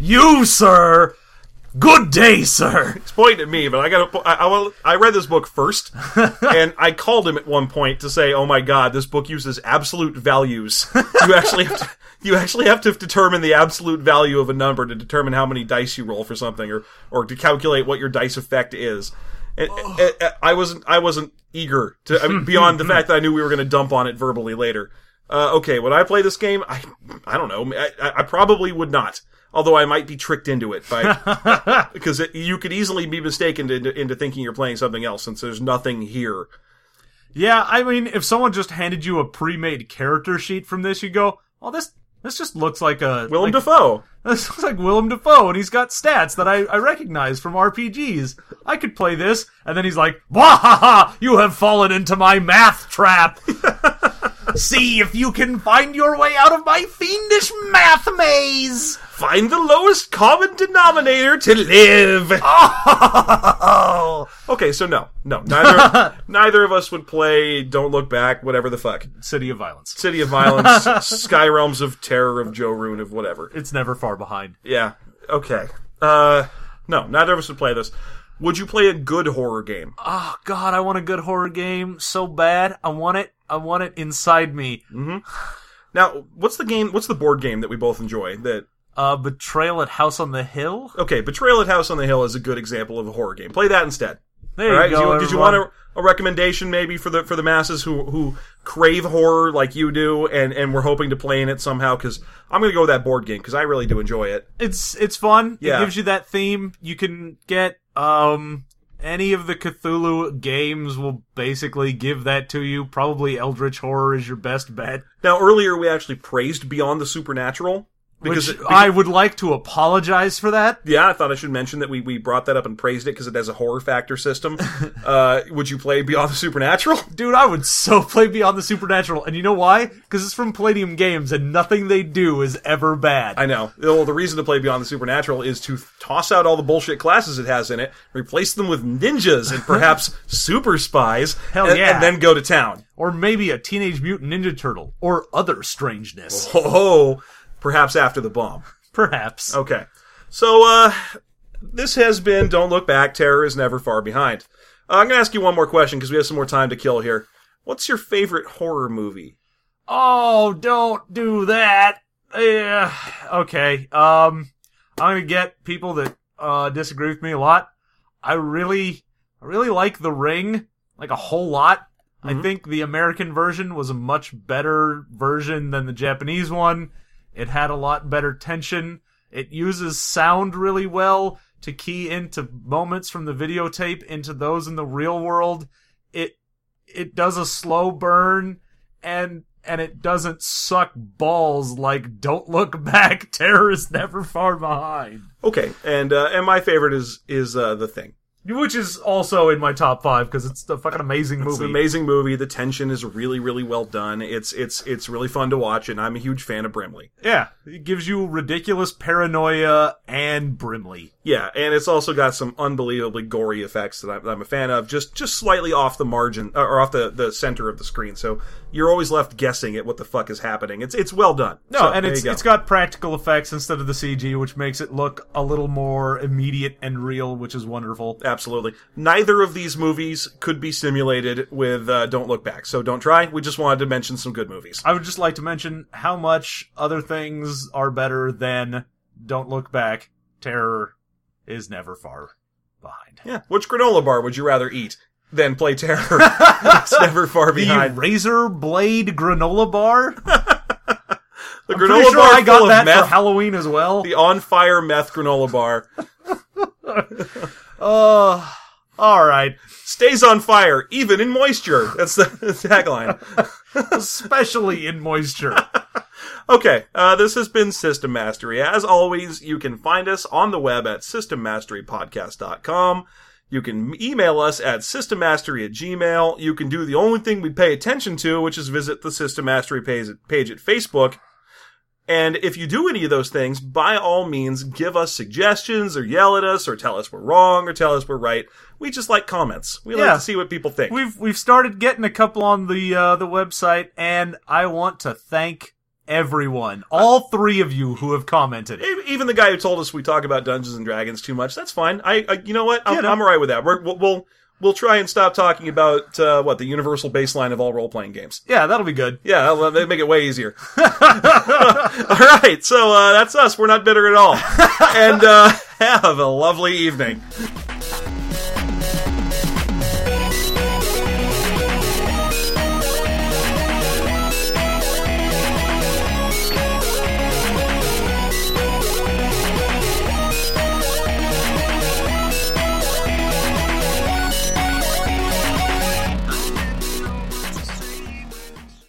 [SPEAKER 2] good day, sir.
[SPEAKER 1] It's pointing at me, but I read this book first, and I called him at one point to say, "Oh my God, this book uses absolute values. You actually have to determine the absolute value of a number to determine how many dice you roll for something, or to calculate what your dice effect is." And I wasn't eager to. I mean, beyond the fact that I knew we were going to dump on it verbally later. Okay, would I play this game? I don't know. I probably would not. Although I might be tricked into it because you could easily be mistaken into thinking you're playing something else since there's nothing here.
[SPEAKER 2] Yeah, I mean, if someone just handed you a pre-made character sheet from this, you'd go, "Oh, this just looks like a
[SPEAKER 1] Willem Dafoe.
[SPEAKER 2] This looks like Willem Dafoe, and he's got stats that I recognize from RPGs. I could play this." And then he's like, "Wahaha! You have fallen into my math trap. See if you can find your way out of my fiendish math maze.
[SPEAKER 1] Find the lowest common denominator to live."
[SPEAKER 2] Oh!
[SPEAKER 1] Okay, so no, neither of us would play Don't Look Back, whatever the fuck.
[SPEAKER 2] City of Violence,
[SPEAKER 1] Sky Realms of Terror of Joe Rune of whatever.
[SPEAKER 2] It's never far behind.
[SPEAKER 1] Yeah. Okay. No, neither of us would play this. Would you play a good horror game?
[SPEAKER 2] Oh God, I want a good horror game so bad. I want it inside me.
[SPEAKER 1] Mm-hmm. Now, what's the board game that we both enjoy?
[SPEAKER 2] Betrayal at House on the Hill?
[SPEAKER 1] Okay, Betrayal at House on the Hill is a good example of a horror game. Play that instead.
[SPEAKER 2] There you go.
[SPEAKER 1] Did you want a recommendation maybe for the masses who crave horror like you do and we're hoping to play in it somehow? Because I'm going to go with that board game because I really do enjoy it.
[SPEAKER 2] It's fun.
[SPEAKER 1] Yeah.
[SPEAKER 2] It gives you that theme. You can get any of the Cthulhu games will basically give that to you. Probably Eldritch Horror is your best bet.
[SPEAKER 1] Now, earlier we actually praised Beyond the Supernatural.
[SPEAKER 2] Because I would like to apologize for that.
[SPEAKER 1] Yeah, I thought I should mention that we brought that up and praised it because it has a horror factor system. Would you play Beyond the Supernatural?
[SPEAKER 2] Dude, I would so play Beyond the Supernatural. And you know why? Because it's from Palladium Games and nothing they do is ever bad.
[SPEAKER 1] I know. Well, the reason to play Beyond the Supernatural is to toss out all the bullshit classes it has in it, replace them with ninjas and perhaps super spies, and then go to town.
[SPEAKER 2] Or maybe a Teenage Mutant Ninja Turtle. Or other strangeness.
[SPEAKER 1] Oh, perhaps after the bomb.
[SPEAKER 2] Perhaps.
[SPEAKER 1] Okay. So, this has been Don't Look Back, Terror is Never Far Behind. I'm going to ask you one more question because we have some more time to kill here. What's your favorite horror movie?
[SPEAKER 2] Oh, don't do that. Yeah. Okay. I'm going to get people that disagree with me a lot. I really like The Ring, like a whole lot. Mm-hmm. I think the American version was a much better version than the Japanese one. It had a lot better tension. It uses sound really well to key into moments from the videotape into those in the real world. It does a slow burn and it doesn't suck balls like Don't Look Back, Terror is Never Far Behind.
[SPEAKER 1] Okay, and my favorite is The Thing.
[SPEAKER 2] Which is also in my top 5 because it's a fucking amazing movie.
[SPEAKER 1] It's an amazing movie. The tension is really, really well done. It's really fun to watch, and I'm a huge fan of Brimley.
[SPEAKER 2] Yeah, it gives you ridiculous paranoia and Brimley.
[SPEAKER 1] Yeah, and it's also got some unbelievably gory effects that I'm a fan of, just slightly off the margin, or off the center of the screen, so you're always left guessing at what the fuck is happening. It's well done.
[SPEAKER 2] No,
[SPEAKER 1] so,
[SPEAKER 2] and it's got practical effects instead of the CG, which makes it look a little more immediate and real, which is wonderful.
[SPEAKER 1] Absolutely. Neither of these movies could be simulated with Don't Look Back, so don't try. We just wanted to mention some good movies.
[SPEAKER 2] I would just like to mention how much other things are better than Don't Look Back. Terror is never far behind.
[SPEAKER 1] Yeah. Which granola bar would you rather eat than play Terror? It's never far behind.
[SPEAKER 2] The Razor Blade granola bar?
[SPEAKER 1] The
[SPEAKER 2] I'm
[SPEAKER 1] granola
[SPEAKER 2] pretty sure
[SPEAKER 1] bar
[SPEAKER 2] I got
[SPEAKER 1] full
[SPEAKER 2] that
[SPEAKER 1] of meth,
[SPEAKER 2] for Halloween as well.
[SPEAKER 1] the on-fire meth granola bar.
[SPEAKER 2] Alright.
[SPEAKER 1] Stays on fire, even in moisture. That's the tagline.
[SPEAKER 2] Especially in moisture.
[SPEAKER 1] Okay, this has been System Mastery. As always, you can find us on the web at systemmasterypodcast.com. You can email us at systemmastery@gmail. You can do the only thing we pay attention to, which is visit the System Mastery page at Facebook. And if you do any of those things, by all means, give us suggestions, or yell at us, or tell us we're wrong, or tell us we're right. We just like comments. We like to see what people think.
[SPEAKER 2] We've started getting a couple on the website, and I want to thank everyone, all 3 of you who have commented.
[SPEAKER 1] Even the guy who told us we talk about Dungeons and Dragons too much, that's fine. You know what? I'm alright with that. We'll try and stop talking about, the universal baseline of all role-playing games.
[SPEAKER 2] Yeah, that'll be good.
[SPEAKER 1] Yeah, that'll make it way easier. Alright, so, that's us. We're not bitter at all. And, have a lovely evening.